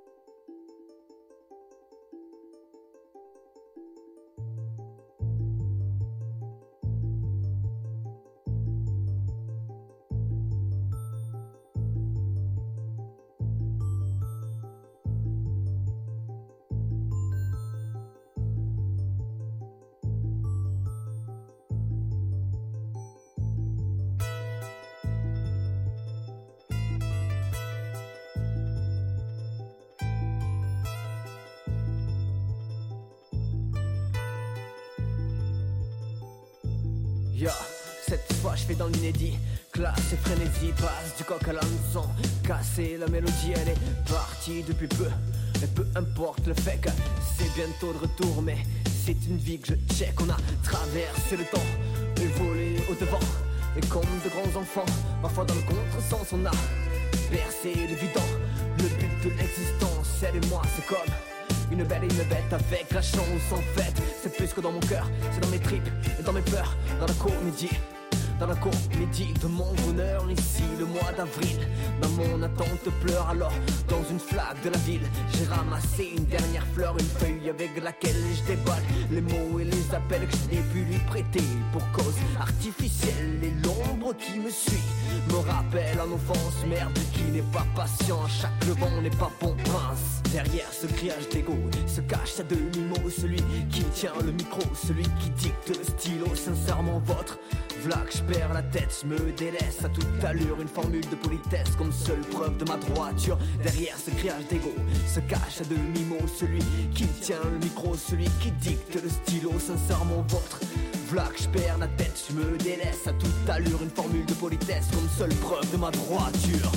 Yeah, cette fois je fais dans l'inédit. Classe et frénésie, passe du coq à l'hameçon. Casser la mélodie, elle est partie depuis peu. Mais peu importe le fait que c'est bientôt de retour. Mais c'est une vie que je check. On a traversé le temps et volé au devant. Et comme de grands enfants, parfois dans le contresens, on a percé l'évident. Le but de l'existence, elle et moi, c'est comme une belle et une bête avec la chance en fait. C'est plus que dans mon cœur, c'est dans mes tripes et dans mes peurs, dans la comédie. Dans la comédie de mon bonheur, ici le mois d'avril. Dans mon attente pleure alors, dans une flaque de la ville, j'ai ramassé une dernière fleur, une feuille avec laquelle je déballe les mots et les appels que je n'ai pu lui prêter. Pour cause artificielle, et l'ombre qui me suit me rappelle en offense, merde qui n'est pas patient. À chaque levant n'est pas bon prince. Derrière ce criage d'ego se cache à demi-mot celui qui tient le micro, celui qui dicte le stylo. Sincèrement votre v'là que je perds la tête, je me délaisse à toute allure. Une formule de politesse comme seule preuve de ma droiture. Derrière ce criage d'ego se cache à demi-mot celui qui tient le micro, celui qui dicte le stylo. Sincèrement votre v'là que je perds la tête, je me délaisse à toute allure. Une formule de politesse comme seule preuve de ma droiture.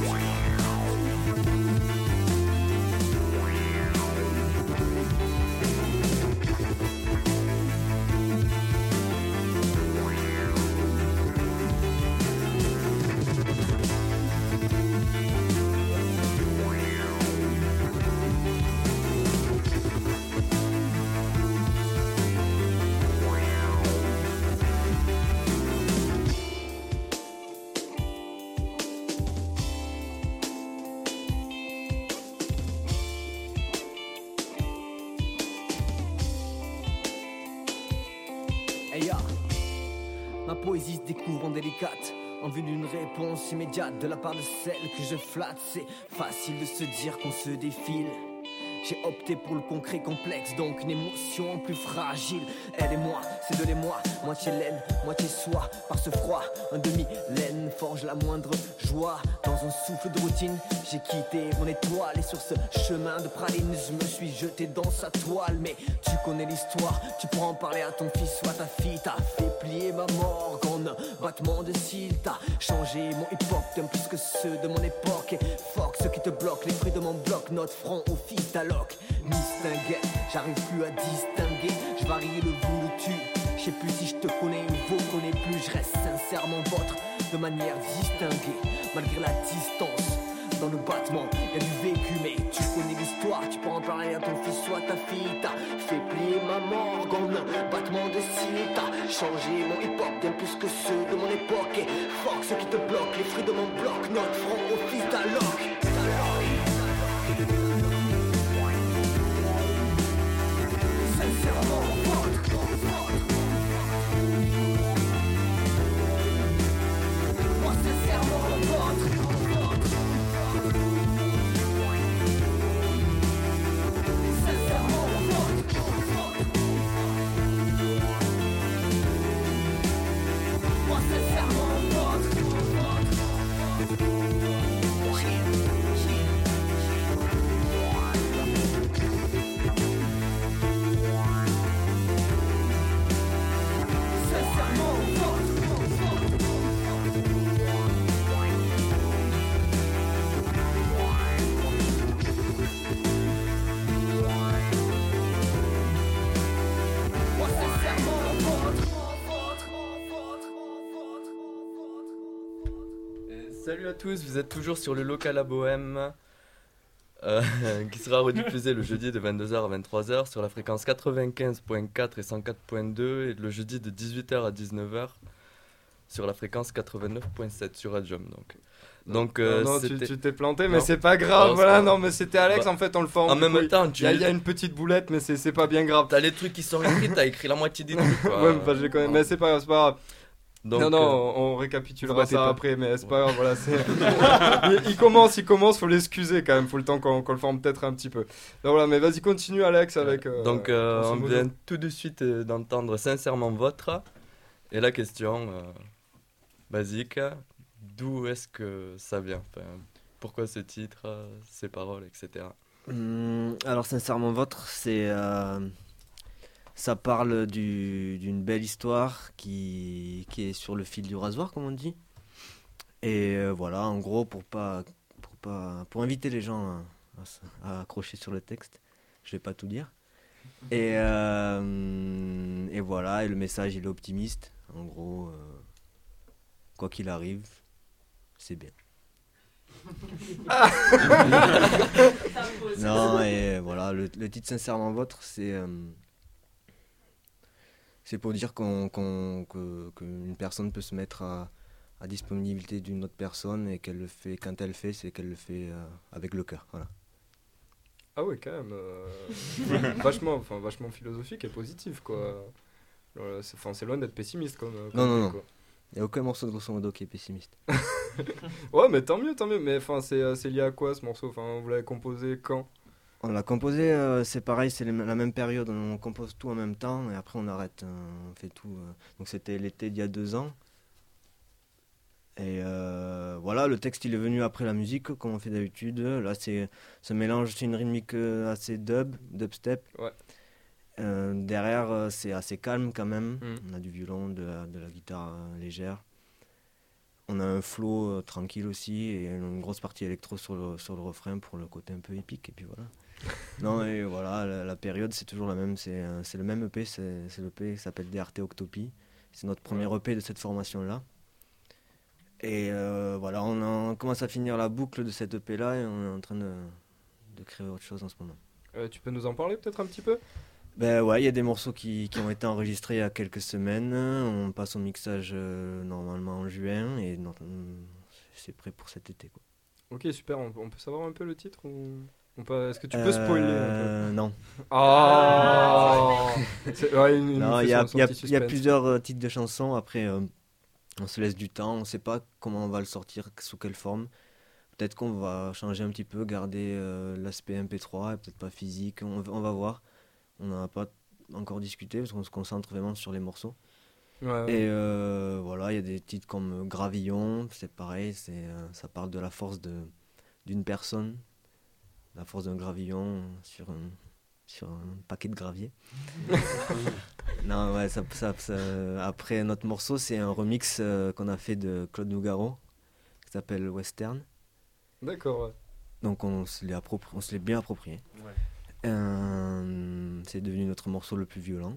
Hey ya, ma poésie se découvre en délicate, en vue d'une réponse immédiate de la part de celle que je flatte. C'est facile de se dire qu'on se défile. J'ai opté pour le concret complexe, donc une émotion plus fragile. Elle et moi, c'est de l'émoi, moitié laine, moitié soie. Par ce froid, un demi-laine forge la moindre joie. Dans un souffle de routine, j'ai quitté mon étoile. Et sur ce chemin de praline, je me suis jeté dans sa toile. Mais tu connais l'histoire, tu pourras en parler à ton fils ou à ta fille. T'as fait plier ma morgue en battement de cils. T'as changé mon hip-hop bien plus que ceux de mon époque. Et fuck ceux qui te bloquent, les fruits de mon bloc, notre front au fils d'alloc. Distinguer, j'arrive plus à distinguer. Je varie le vous, le tu. Je sais plus si je te connais ou vous connais plus. Je reste sincèrement votre de manière distinguée. Malgré la distance, dans le battement, y'a du vécu. Mais tu connais l'histoire, tu peux en parler à ton fils ou à ta fille. T'as fait plier ma morgue en un battement de cils. T'as changé mon hip-hop bien plus que ceux de mon époque. Et fuck ceux qui te bloquent, les fruits de mon bloc, notre front au fils d'alloc. Sincèrement votre. Moi sincèrement votre. Sincèrement votre. Moi sincèrement votre. Salut à tous, vous êtes toujours sur le local à Bohème, euh, qui sera rediffusé le jeudi de vingt-deux heures à vingt-trois heures sur la fréquence quatre-vingt-quinze point quatre et cent quatre point deux et le jeudi de dix-huit heures à dix-neuf heures sur la fréquence quatre-vingt-neuf point sept sur Radium. Donc, donc euh, non, non tu, c'était- tu t'es planté, Non. mais c'est pas grave. Oh, voilà, c'est pas non, grave. mais c'était Alex. Bah, en fait, on le fait en en même couille. temps, tu- Il y, a- il y a une petite boulette, mais c'est c'est pas bien grave. T'as les trucs qui sont écrits, t'as écrit la moitié des trucs. Quoi. Ouais, bah, j'ai quand même. Mais c'est pas grave, c'est pas grave. Donc, non, non, euh, on, on vous récapitulera battez ça pas. après, mais c'est pas grave, voilà. c'est- il, il commence, il commence, faut l'excuser quand même, faut le temps qu'on qu'on le forme peut-être un petit peu. Donc voilà, mais vas-y, continue Alex avec. euh, Donc euh, grosso on modo. vient tout de suite euh, d'entendre sincèrement votre. Et la question euh, basique, d'où est-ce que ça vient, enfin, pourquoi ce titre, euh, ces paroles, et cetera. Hum, alors sincèrement votre, c'est euh, ça parle du- d'une belle histoire qui, qui est sur le fil du rasoir comme on dit. Et euh, voilà, en gros pour pas pour pas pour inviter les gens à, à s- à accrocher sur le texte, je vais pas tout dire. Et euh, et voilà, et le message il est optimiste. En gros, euh, quoi qu'il arrive, c'est bien. Non, et voilà, le, le titre sincèrement votre, c'est euh, c'est pour dire qu'on, qu'on- que, qu'une personne peut se mettre à, à disponibilité d'une autre personne et qu'elle le fait, quand elle le fait, c'est qu'elle le fait euh, avec le cœur. Voilà. Ah ouais, quand même. euh, vachement, enfin, vachement philosophique et positif, quoi. Voilà, c'est, enfin, c'est loin d'être pessimiste, comme. comme Non, non, truc, non. quoi. Il n'y a aucun morceau de grosso modo qui est pessimiste. Ouais, mais tant mieux, tant mieux. Mais enfin, c'est, euh, c'est lié à quoi ce morceau? Enfin, vous l'avez composé quand? On l'a composé, euh, c'est pareil, c'est les- la même période, on compose tout en même temps et après on arrête, euh, on fait tout. euh. Donc c'était l'été d'il y a deux ans. Et euh, voilà, le texte il est venu après la musique, comme on fait d'habitude. Là, c'est ce mélange, c'est une rythmique euh, assez dub, dubstep. Ouais. Euh, derrière, euh, c'est assez calme quand même. Mm. On a du violon, de la, de la guitare euh, légère. On a un flow euh, tranquille aussi et une grosse partie électro sur le, sur le refrain pour le côté un peu épique. Et puis voilà. Non, et voilà, la, la période c'est toujours la même. C'est, euh, c'est le même E P, c'est, c'est l'E P qui s'appelle D R T Octopie. C'est notre premier E P de cette formation-là. Et euh, voilà, on, a- on commence à finir la boucle de cette E P-là et on est en train de, de créer autre chose en ce moment. Euh, tu peux nous en parler peut-être un petit peu? Ben ouais, il y a des morceaux qui, qui ont été enregistrés il y a quelques semaines. On passe au mixage euh, normalement en juin et non- c'est prêt pour cet été, quoi. Ok, super. On, on peut savoir un peu le titre ou on peut, est-ce que tu peux spoiler un peu? Euh, non. Ah, c'est- ouais, une- une Non, fait il y a, son- il y a- son petit il y a suspense. plusieurs euh, titres de chansons. Après, euh, on se laisse du temps. On ne sait pas comment on va le sortir, sous quelle forme. Peut-être qu'on va changer un petit peu, garder euh, l'aspect M P trois, et peut-être pas physique. On, on va voir. On n'en a pas encore discuté parce qu'on se concentre vraiment sur les morceaux. Ouais, ouais. Et euh, voilà, il y a des titres comme Gravillon, c'est pareil, c'est, euh, ça parle de la force de, d'une personne, la force d'un gravillon sur un, sur un paquet de gravier. Non, ouais, ça, ça, ça- après, notre morceau, c'est un remix euh, qu'on a fait de Claude Nougaro, qui s'appelle Western. D'accord, ouais. Donc on se l'est, appropri- on se l'est bien approprié. Ouais. Euh, c'est devenu notre morceau le plus violent.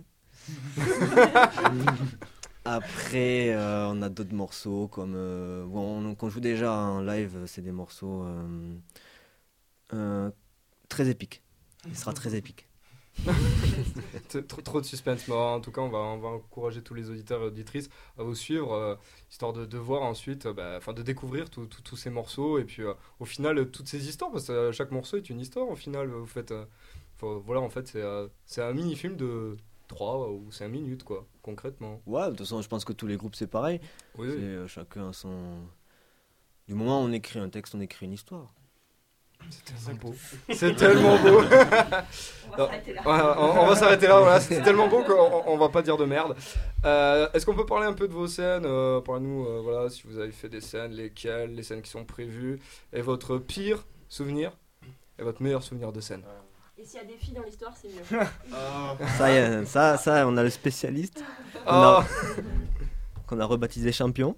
Après, euh, on a d'autres morceaux comme. Euh, bon, on, qu'on joue déjà en live, c'est des morceaux euh, euh, très épiques. Il sera très épique. C'est trop, trop de suspense. Mais en tout cas, on va, on va encourager tous les auditeurs et auditrices à vous suivre, euh, histoire de, de voir ensuite, euh, bah, enfin de découvrir tout- tout- tous ces morceaux et puis euh, au final euh, toutes ces histoires, parce que euh, chaque morceau est une histoire. Au final, vous faites, euh, faut- voilà, en fait, c'est euh, c'est un mini-film de trois ou cinq minutes, quoi, concrètement. Ouais, de toute façon, je pense que tous les groupes c'est pareil. Oui, C'est, oui. euh, chacun a son. Du moment où on écrit un texte, on écrit une histoire. C'est tellement beau. C'est tellement beau. On va s'arrêter là. Ouais, on, on va s'arrêter là. Voilà, c'est tellement beau qu'on on- on va pas dire de merde. Euh, Est-ce qu'on peut parler un peu de vos scènes euh, Parlez-nous, euh, voilà, si vous avez fait des scènes, lesquelles, les scènes qui sont prévues, et votre pire souvenir et votre meilleur souvenir de scène. Et s'il y a des filles dans l'histoire, c'est mieux. Ça, y est, ça, ça, on a le spécialiste qu'on Oh. a, qu'on a rebaptisé champion.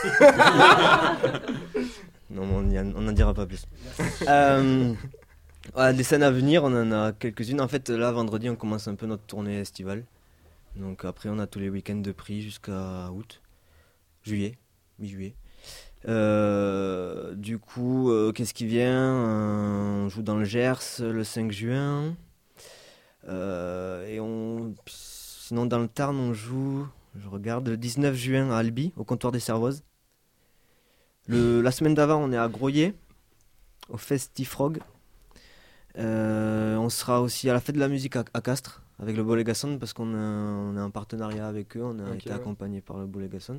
Non, mais on y a- on n'en dira pas plus. Euh, ouais, des scènes à venir, on en a quelques-unes. En fait, là, vendredi, on commence un peu notre tournée estivale. Donc après, on a tous les week-ends de prix jusqu'à août, juillet, mi-juillet. Euh, du coup, euh, qu'est-ce qui vient Euh, On joue dans le Gers le cinq juin. Euh, et on... Sinon, dans le Tarn, on joue, je regarde, le dix-neuf juin à Albi, au comptoir des Cervoises. Le, la semaine d'avant, on est à Groyer, au Festifrog. Euh, on sera aussi à la fête de la musique à, à Castres, avec le Bolégason, parce qu'on a, on a un partenariat avec eux, on a Ok, été ouais. accompagné par le Bolégason.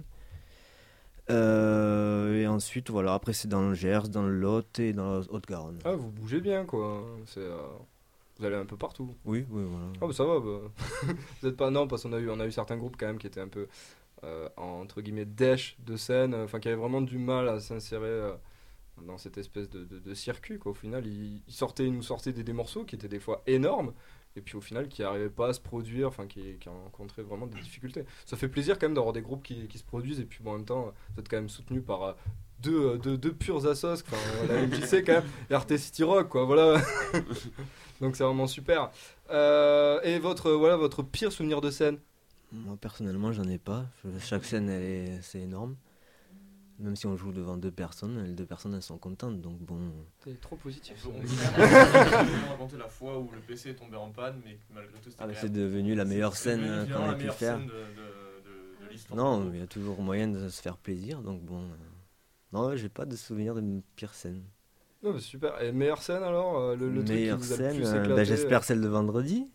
Euh, et ensuite, voilà, après c'est dans le Gers, dans le Lot et dans la Haute-Garonne. Ah, vous bougez bien, quoi. C'est, euh, vous allez un peu partout. Oui, oui, voilà. Ah, bah ça va. Bah. Vous êtes pas non, parce qu'on a eu, on a eu certains groupes quand même qui étaient un peu euh, entre guillemets dèche de scène, enfin qui avaient vraiment du mal à s'insérer euh, dans cette espèce de, de, de circuit, quoi. Au final, ils, ils sortaient, ils nous sortaient des, des morceaux qui étaient des fois énormes. Et puis au final, qui n'arrivaient pas à se produire, enfin qui, qui rencontraient vraiment des difficultés. Ça fait plaisir quand même d'avoir des groupes qui, qui se produisent, et puis bon, en même temps, vous êtes quand même soutenu par euh, deux, euh, deux, deux purs assos, enfin la M J C quand même, et Arte City Rock, quoi, voilà. Donc c'est vraiment super. Euh, et votre, voilà, votre pire souvenir de scène? Moi personnellement, j'en ai pas. Je- Chaque scène, elle est, c'est énorme. Même si on joue devant deux personnes, les deux personnes elles sont contentes, donc bon. T'es trop positif. On a raconté la fois où le P C est tombé en panne, mais malgré tout, c'était Ah, mais quand c'est même- devenu la meilleure c'est scène devenu euh, évidemment qu'on la ait pu meilleure faire. scène de, de, de, de l'histoire. Non, il y a toujours moyen de se faire plaisir, donc bon. euh, Non, ouais, j'ai pas de souvenir de m- pire scène. Non, mais super. Et meilleure scène alors euh, le, le truc qui Meilleure vous a le scène, plus euh, éclaté bah, j'espère euh. celle de vendredi.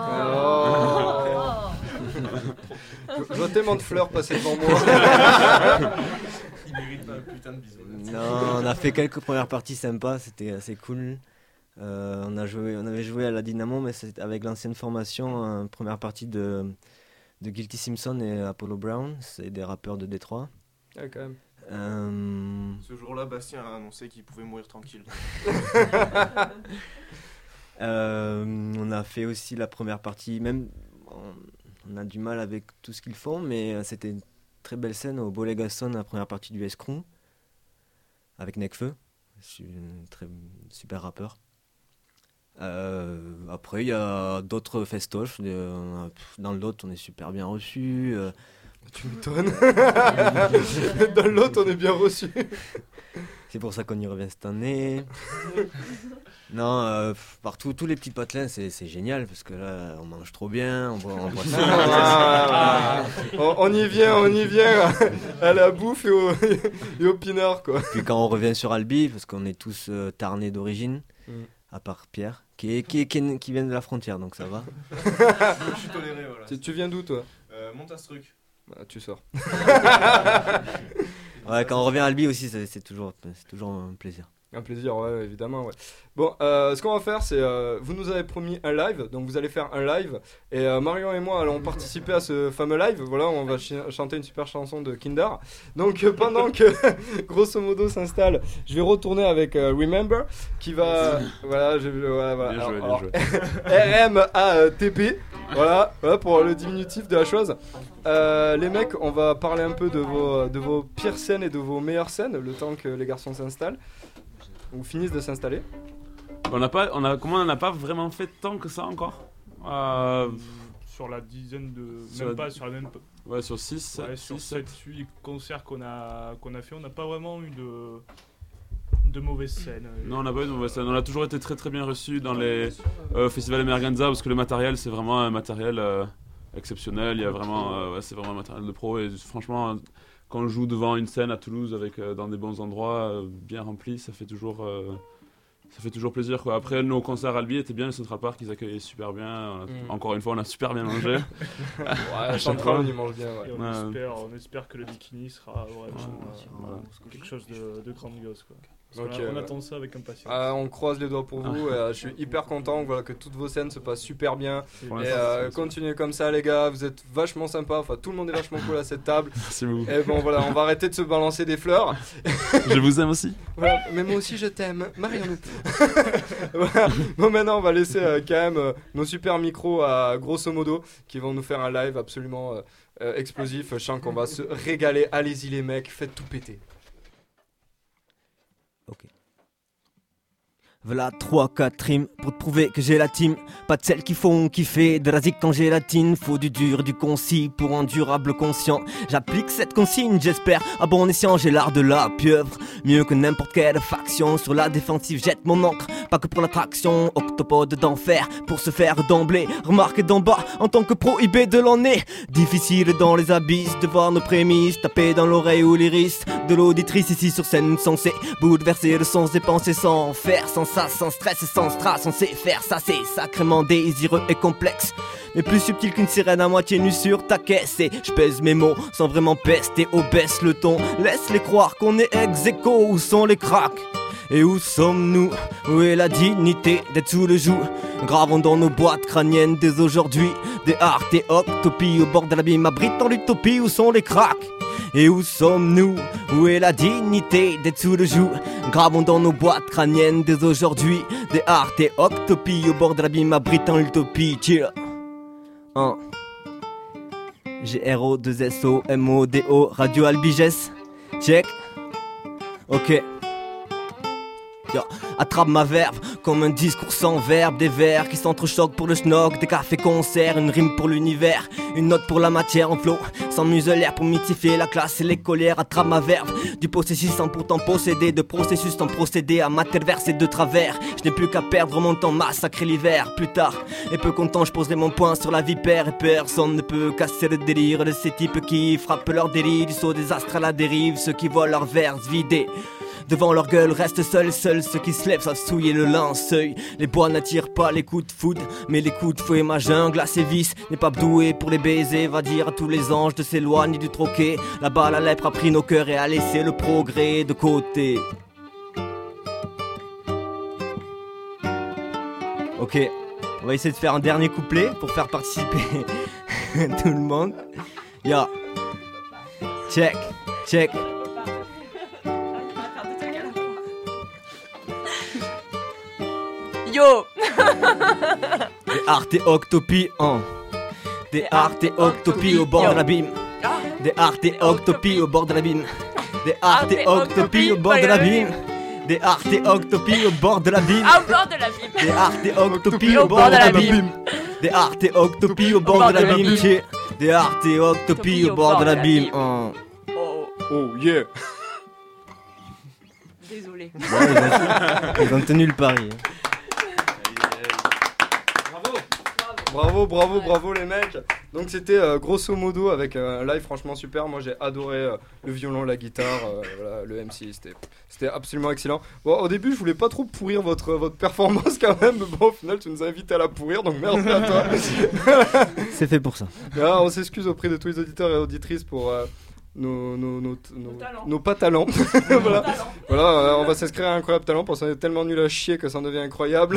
Oh. Je je vois tellement de fleurs passer devant moi. Il mérite pas un putain de bisou. Non, on a fait quelques premières parties sympas, c'était assez cool. Euh, on, a joué, on avait joué à la Dynamo, mais c'était avec l'ancienne formation, euh, première partie de, de Guilty Simpson et Apollo Brown, c'est des rappeurs de Détroit. Ouais, quand même. Euh, Ce jour-là, Bastien a annoncé qu'il pouvait mourir tranquille. euh, on a fait aussi la première partie, même on, on a du mal avec tout ce qu'ils font, mais euh, c'était une très belle scène au Bolégason, la première partie du Escrew, avec Nekfeu, c'est un très super rappeur. Euh, après, il y a d'autres festoches. euh, Dans l'autre, on est super bien reçus. euh. Tu m'étonnes. Dans l'autre, on est bien reçus. C'est pour ça qu'on y revient cette année. Non, euh, pff, partout, tous les petits patelins, c'est c'est génial parce que là, on mange trop bien, on boit, on boit Ah, on, on y vient, on y vient à la bouffe et au, et au pinard, quoi. Puis quand on revient sur Albi, parce qu'on est tous euh, tarnais d'origine, Mm. à part Pierre, qui, est, qui, est- qui, est- qui vient de la frontière, donc ça va. Je suis toléré, voilà. Tu, tu viens d'où, toi? Euh, Montastruc. Bah, tu sors. Ouais, quand on revient à Albi aussi, c'est c'est toujours, c'est toujours un plaisir. Un plaisir, ouais, évidemment, ouais. Bon, euh, ce qu'on va faire, c'est, euh, vous nous avez promis un live, donc vous allez faire un live, et euh, Marion et moi allons participer à ce fameux live. Voilà, on va ch- chanter une super chanson de Kinder. Donc euh, pendant que grosso modo s'installe, je vais retourner avec euh, Remember, qui va, voilà, je, voilà, voilà. Bien joué, Alors, bien alors, joué. R M A T P, voilà, voilà pour le diminutif de la chose. Euh, les mecs, on va parler un peu de vos, de vos pires scènes et de vos meilleures scènes, le temps que les garçons s'installent. Ou finissent de s'installer. On a pas, on a, comment on n'a pas vraiment fait tant que ça encore euh, Sur la dizaine de. Sur même la- pas sur la même. Ouais, sur six, Ouais, sept, sur six, sept, huit concerts qu'on a, qu'on a fait, on n'a pas vraiment eu de. de mauvaises scènes. Non, on n'a pas eu de mauvaise scène. On a toujours été très très bien reçus dans les euh, festivals Emergenza parce que le matériel c'est vraiment un matériel euh, exceptionnel. Il y a vraiment, euh, ouais, c'est vraiment un matériel de pro et franchement, quand on joue devant une scène à Toulouse avec euh, dans des bons endroits euh, bien remplis, ça fait toujours, euh, ça fait toujours plaisir quoi. Après nos concerts à Albi étaient bien, le Central Park ils accueillaient super bien. On a- Mm. Encore une fois, on a super bien mangé. Ouais, Central, on y mange bien. Ouais. Et on, Ouais. espère, on espère que le bikini sera vraiment euh, Voilà. quelque chose de, de grandiose. Quoi. Parce Ok, qu'on a- on ouais. attend ça avec impatience. Ah, on croise les doigts pour vous. Et, euh, je suis hyper content voilà, que toutes vos scènes se passent super bien. Pour Et l'instant, euh, c'est- c'est- continuez comme ça, les gars. Vous êtes vachement sympas. Enfin, tout le monde est vachement cool à cette table. Merci beaucoup. Et bon, voilà, on va arrêter de se balancer des fleurs. Je vous aime aussi. Voilà, mais moi aussi je t'aime, Marion. Voilà. Bon, maintenant on va laisser euh, quand même euh, nos super micros à grosso modo qui vont nous faire un live absolument euh, euh, explosif. Je sens qu'on va se régaler. Allez-y les mecs, faites tout péter. Voilà trois quatre rimes pour te prouver que j'ai la team. Pas de celles qui font kiffer, de la zik en gélatine. Faut du dur, du concis pour un durable conscient. J'applique cette consigne, j'espère. À bon escient, j'ai l'art de la pieuvre. Mieux que n'importe quelle faction. Sur la défensive, jette mon encre. Pas que pour l'attraction, octopode d'enfer. Pour se faire d'emblée, remarque d'en bas. En tant que prohibé de l'en est. Difficile dans les abysses de voir nos prémices. Taper dans l'oreille ou l'iris de l'auditrice ici sur scène censée bouleverser le sens des pensées sans faire, sans ça, sans stress et sans strass. On sait faire ça, c'est sacrément désireux et complexe, mais plus subtil qu'une sirène à moitié nue sur ta caisse. Et je pèse mes mots sans vraiment pester, oh baisse le ton. Laisse-les croire qu'on est ex-aequo. Où sont les cracks? Et où sommes-nous? Où est la dignité d'être sous le joug? Gravons dans nos boîtes crâniennes dès aujourd'hui des arts et octopies au bord de l'abîme, abritant l'utopie. Où sont les cracks? Et où sommes-nous? Où est la dignité d'être sous le joug? Gravons dans nos boîtes crâniennes dès aujourd'hui des arts et octopies au bord de l'abîme, abritant l'utopie. Cheer. un G R O deux S O M O D O Radio Albiges. Check. Ok. Yo. Attrape ma verve comme un discours sans verbe. Des vers qui s'entrechoquent pour le schnock. Des cafés-concerts, une rime pour l'univers. Une note pour la matière en flot. Sans muselaire pour mythifier la classe et l'écolière. Attrape ma verve du possessif sans pourtant posséder. De processus sans procéder à materverser de travers. Je n'ai plus qu'à perdre mon temps, massacrer l'hiver. Plus tard, et peu content, je poserai mon poing sur la vipère. Et personne ne peut casser le délire de ces types qui frappent leur délit. Du saut des astres à la dérive. Ceux qui voient leurs vers vidés devant leur gueule, restent seuls, seuls ceux qui se lèvent savent souiller le linceul. Les bois n'attirent pas les coups de foudre, mais les coups de fouet. Ma jungle à ses vices n'est pas doué pour les baisers. Va dire à tous les anges de s'éloigner du troquet. Là-bas la lèpre a pris nos cœurs et a laissé le progrès de côté. Ok, on va essayer de faire un dernier couplet pour faire participer tout le monde. Ya, check, check. Yo. Des art et octopies, hein. Des art et octopies au bord de l'abîme. Des art et octopies au bord de l'abîme. Des art et octopies au bord de l'abîme. Des art et octopies au bord de l'abîme. Ah, au bord de l'abîme. Des art et octopies au bord de l'abîme. Des art et octopies au bord de l'abîme. Des art et octopies au bord de l'abîme. Oh. Oh yeah. Désolé. Bon, ils, ont, ils ont tenu le pari. Bravo, bravo, bravo les mecs. Donc c'était euh, grosso modo avec euh, un live franchement super. Moi j'ai adoré euh, le violon, la guitare, euh, voilà, le M C, c'était, c'était absolument excellent. Bon, au début je voulais pas trop pourrir votre, votre performance quand même, mais bon au final tu nous as invités à la pourrir, donc merci à toi. C'est fait pour ça. Alors, on s'excuse auprès de tous les auditeurs et auditrices pour... Euh, nos, nos, nos, nos, talents. nos pas talents. voilà, voilà euh, on va s'inscrire à Incroyable Talent parce qu'on est tellement nul à chier que ça en devient incroyable.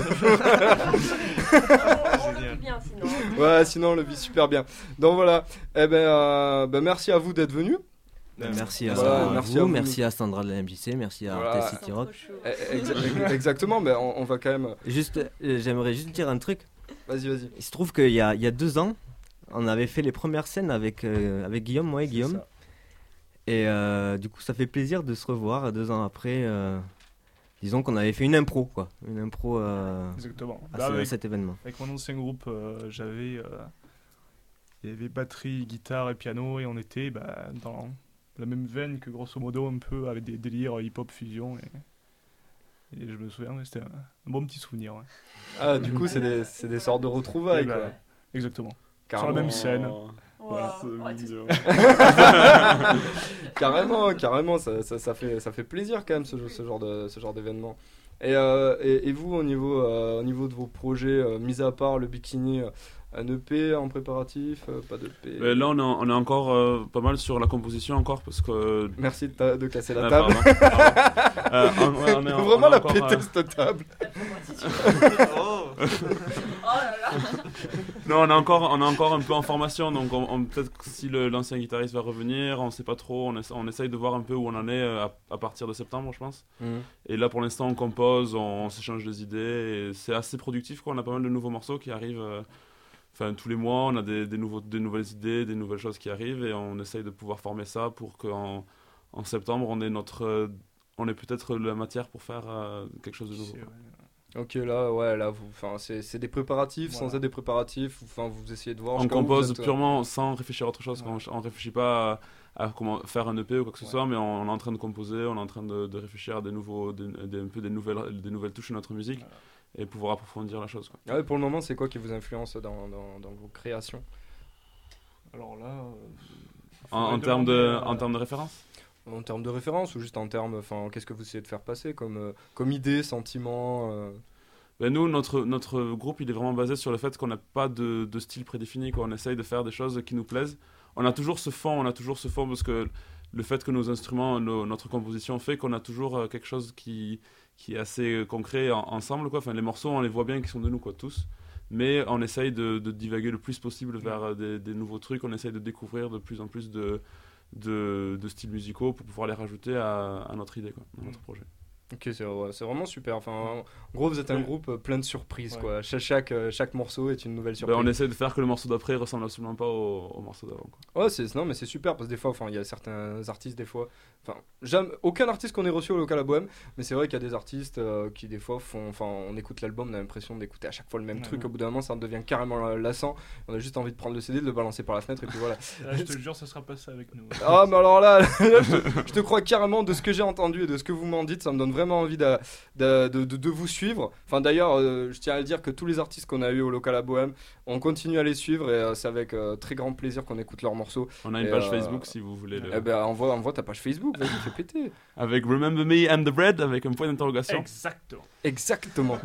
Bien, sinon. Ouais, sinon on le vit super bien. Donc voilà, eh ben, euh, ben merci à vous d'être venus. Merci à, Voilà, à merci vous, à vous. merci à Sandra de la M J C, merci à Voilà. Artes City Rock. Eh, exa- Exactement, mais on, on va quand même. Juste, euh, j'aimerais juste dire un truc. Vas-y, vas-y. Il se trouve qu'il y a, il y a deux ans, on avait fait les premières scènes avec, euh, avec Guillaume, moi et Guillaume. ça. Et euh, du coup, ça fait plaisir de se revoir deux ans après. euh, disons qu'on avait fait une impro, quoi. Une impro euh, Exactement. à, Bah, ce- à avec, cet événement. avec mon ancien groupe, euh, j'avais. euh, il y avait batterie, guitare et piano, et on était bah, dans la même veine que grosso modo, un peu avec des délires hip-hop fusion. Et, et je me souviens, ouais, c'était un, un bon petit souvenir. Ouais. Ah, du coup, c'est des, c'est des sortes de retrouvailles, Et bah, quoi. Exactement. Carrément. Sur la même scène. Oh, Voilà. c'est mignon. carrément, carrément, ça, ça, ça, fait, ça fait plaisir quand même ce, ce genre de, ce genre d'événement. Et, euh, et, et vous, au niveau, euh, au niveau de vos projets, euh, mis à part le bikini, euh, un E P en préparatif, euh, pas d'E P. Mais là, on est, on est encore euh, pas mal sur la composition encore parce que. Merci de, ta- de casser la Ah, table. pardon, pardon. Euh, on- ouais, on est- Faut on vraiment est la encore, péter euh, cette table. Oh là là. Non, on est encore, on est encore un peu en formation, donc on, on- peut-être que si le- l'ancien guitariste va revenir, on sait pas trop, on, essa- on essaye de voir un peu où on en est euh, à, à partir de septembre, je pense. Mhm. Et là, pour l'instant, on compose, on, on s'échange des idées, et c'est assez productif, quoi. On a pas mal de nouveaux morceaux qui arrivent, euh, enfin tous les mois, on a des, des, nouveaux, des nouvelles idées, des nouvelles choses qui arrivent, et on essaye de pouvoir former ça pour qu'en en septembre, on ait notre, euh, on ait peut-être la matière pour faire euh, quelque chose de nouveau. quoi. Ok, là, ouais, là, vous, enfin, c'est, c'est des préparatifs, Voilà. sans être des préparatifs, enfin, vous essayez de voir. On jusqu'à où vous compose êtes, euh, purement sans réfléchir à autre chose. On, on réfléchit pas à, à comment faire un E P ou quoi que ce Ouais. soit, mais on, on est en train de composer, on est en train de, de réfléchir à des nouveaux, des, des- un peu des nouvelles, des nouvelles touches de notre musique Voilà. et pouvoir approfondir la chose. Quoi. Ah ouais, pour le moment, c'est quoi qui vous influence dans, dans, dans vos créations? Alors là. euh, En, en faudrait termes de, demander, euh, en termes de référence. En termes de référence ou juste en termes, enfin, qu'est-ce que vous essayez de faire passer comme, euh, comme idée, sentiment euh, Ben nous, notre, notre groupe, il est vraiment basé sur le fait qu'on n'a pas de, de style prédéfini. Quoi. On essaye de faire des choses qui nous plaisent. On a toujours ce fond, on a toujours ce fond parce que le fait que nos instruments, nos- notre composition fait qu'on a toujours euh, quelque chose qui, qui est assez euh, concret en- ensemble. Quoi. Enfin, les morceaux, on les voit bien qu'ils sont de nous, quoi, tous. Mais on essaye de, de divaguer le plus possible vers euh, des, des nouveaux trucs. On essaye de découvrir de plus en plus de, de, de styles musicaux pour pouvoir les rajouter à, à notre idée, quoi, à notre projet. Ok, c'est, ouais, c'est vraiment super. Enfin, en gros, vous êtes un Ouais. groupe euh, plein de surprises, Ouais. quoi. Cha- Chaque, euh, chaque morceau est une nouvelle Ben, surprise. on essaie de faire que le morceau d'après ressemble absolument pas au, au morceau d'avant. Quoi. Ouais, c'est, non, mais c'est super parce que des fois, enfin, il y a certains artistes, des fois, enfin, jamais, aucun artiste qu'on ait reçu au Local à Bohème, mais c'est vrai qu'il y a des artistes euh, qui, des fois, font, enfin, on écoute l'album, on a l'impression d'écouter à chaque fois le même Ouais, truc. ouais. Au bout d'un moment, ça devient carrément euh, lassant. On a juste envie de prendre le C D, de le balancer par la fenêtre et puis voilà. Là, je te jure, ça sera pas ça avec nous. Ah, mais alors là, là, je, te, je te crois carrément de ce que j'ai entendu et de ce que vous m'en dites, ça me donne vraiment envie de, de, de, de- de vous suivre. Enfin, d'ailleurs, euh, je tiens à le dire que tous les artistes qu'on a eu au Local à Bohème, on continue à les suivre et euh, c'est avec euh, très grand plaisir qu'on écoute leurs morceaux. On a une Et, page euh, Facebook si vous voulez. Le... Eh ben, envoie, envoie ta page Facebook, vas-y, fais péter. Avec Remember Me and the Bread avec un point d'interrogation. Exactement. Exactement.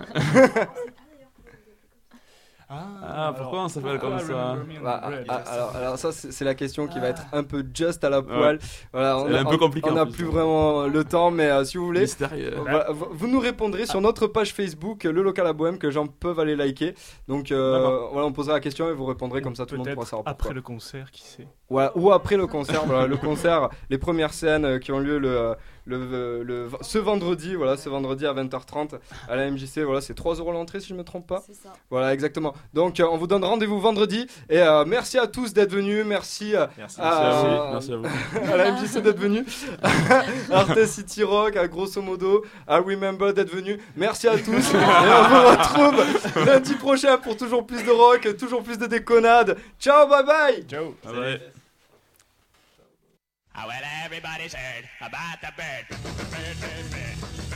Ah, pourquoi on s'appelle comme ça Bah, ah, ah, alors, alors ça c'est c'est la question qui va être un peu just à la Ouais. poil. Voilà, on Elle est a- un peu on- compliquée, On en n'a plus, plus donc. vraiment le temps, mais euh, si vous voulez, Mystérieux. euh, voilà, vous vous nous répondrez sur notre page Facebook, euh, le Local à Bohème, que les gens peuvent aller liker. Donc euh, D'accord. voilà, on posera la question et vous répondrez comme ça, tout le monde pourra Peut-être savoir après pourquoi. le concert, qui sait. Voilà, ou après le concert, voilà, le concert, les premières scènes euh, qui ont lieu le, euh, le, le, le- ce vendredi, voilà, ce vendredi à vingt heures trente à la M J C, voilà, c'est trois euros l'entrée si je me trompe pas. C'est ça. Voilà, exactement. Donc, euh, on vous donne rendez-vous vendredi. Et euh, merci à tous d'être venus. Merci, euh, Merci, à, merci à vous. Merci à vous. à la M J C d'être venus. à Arte City Rock, à Grosso Modo, à Remember d'être venus. Merci à tous. Et on vous retrouve lundi prochain pour toujours plus de rock, toujours plus de déconnades. Ciao, bye bye. Ciao. Ah ouais. Ah, well, everybody's heard about the bird. Bird, bird, bird.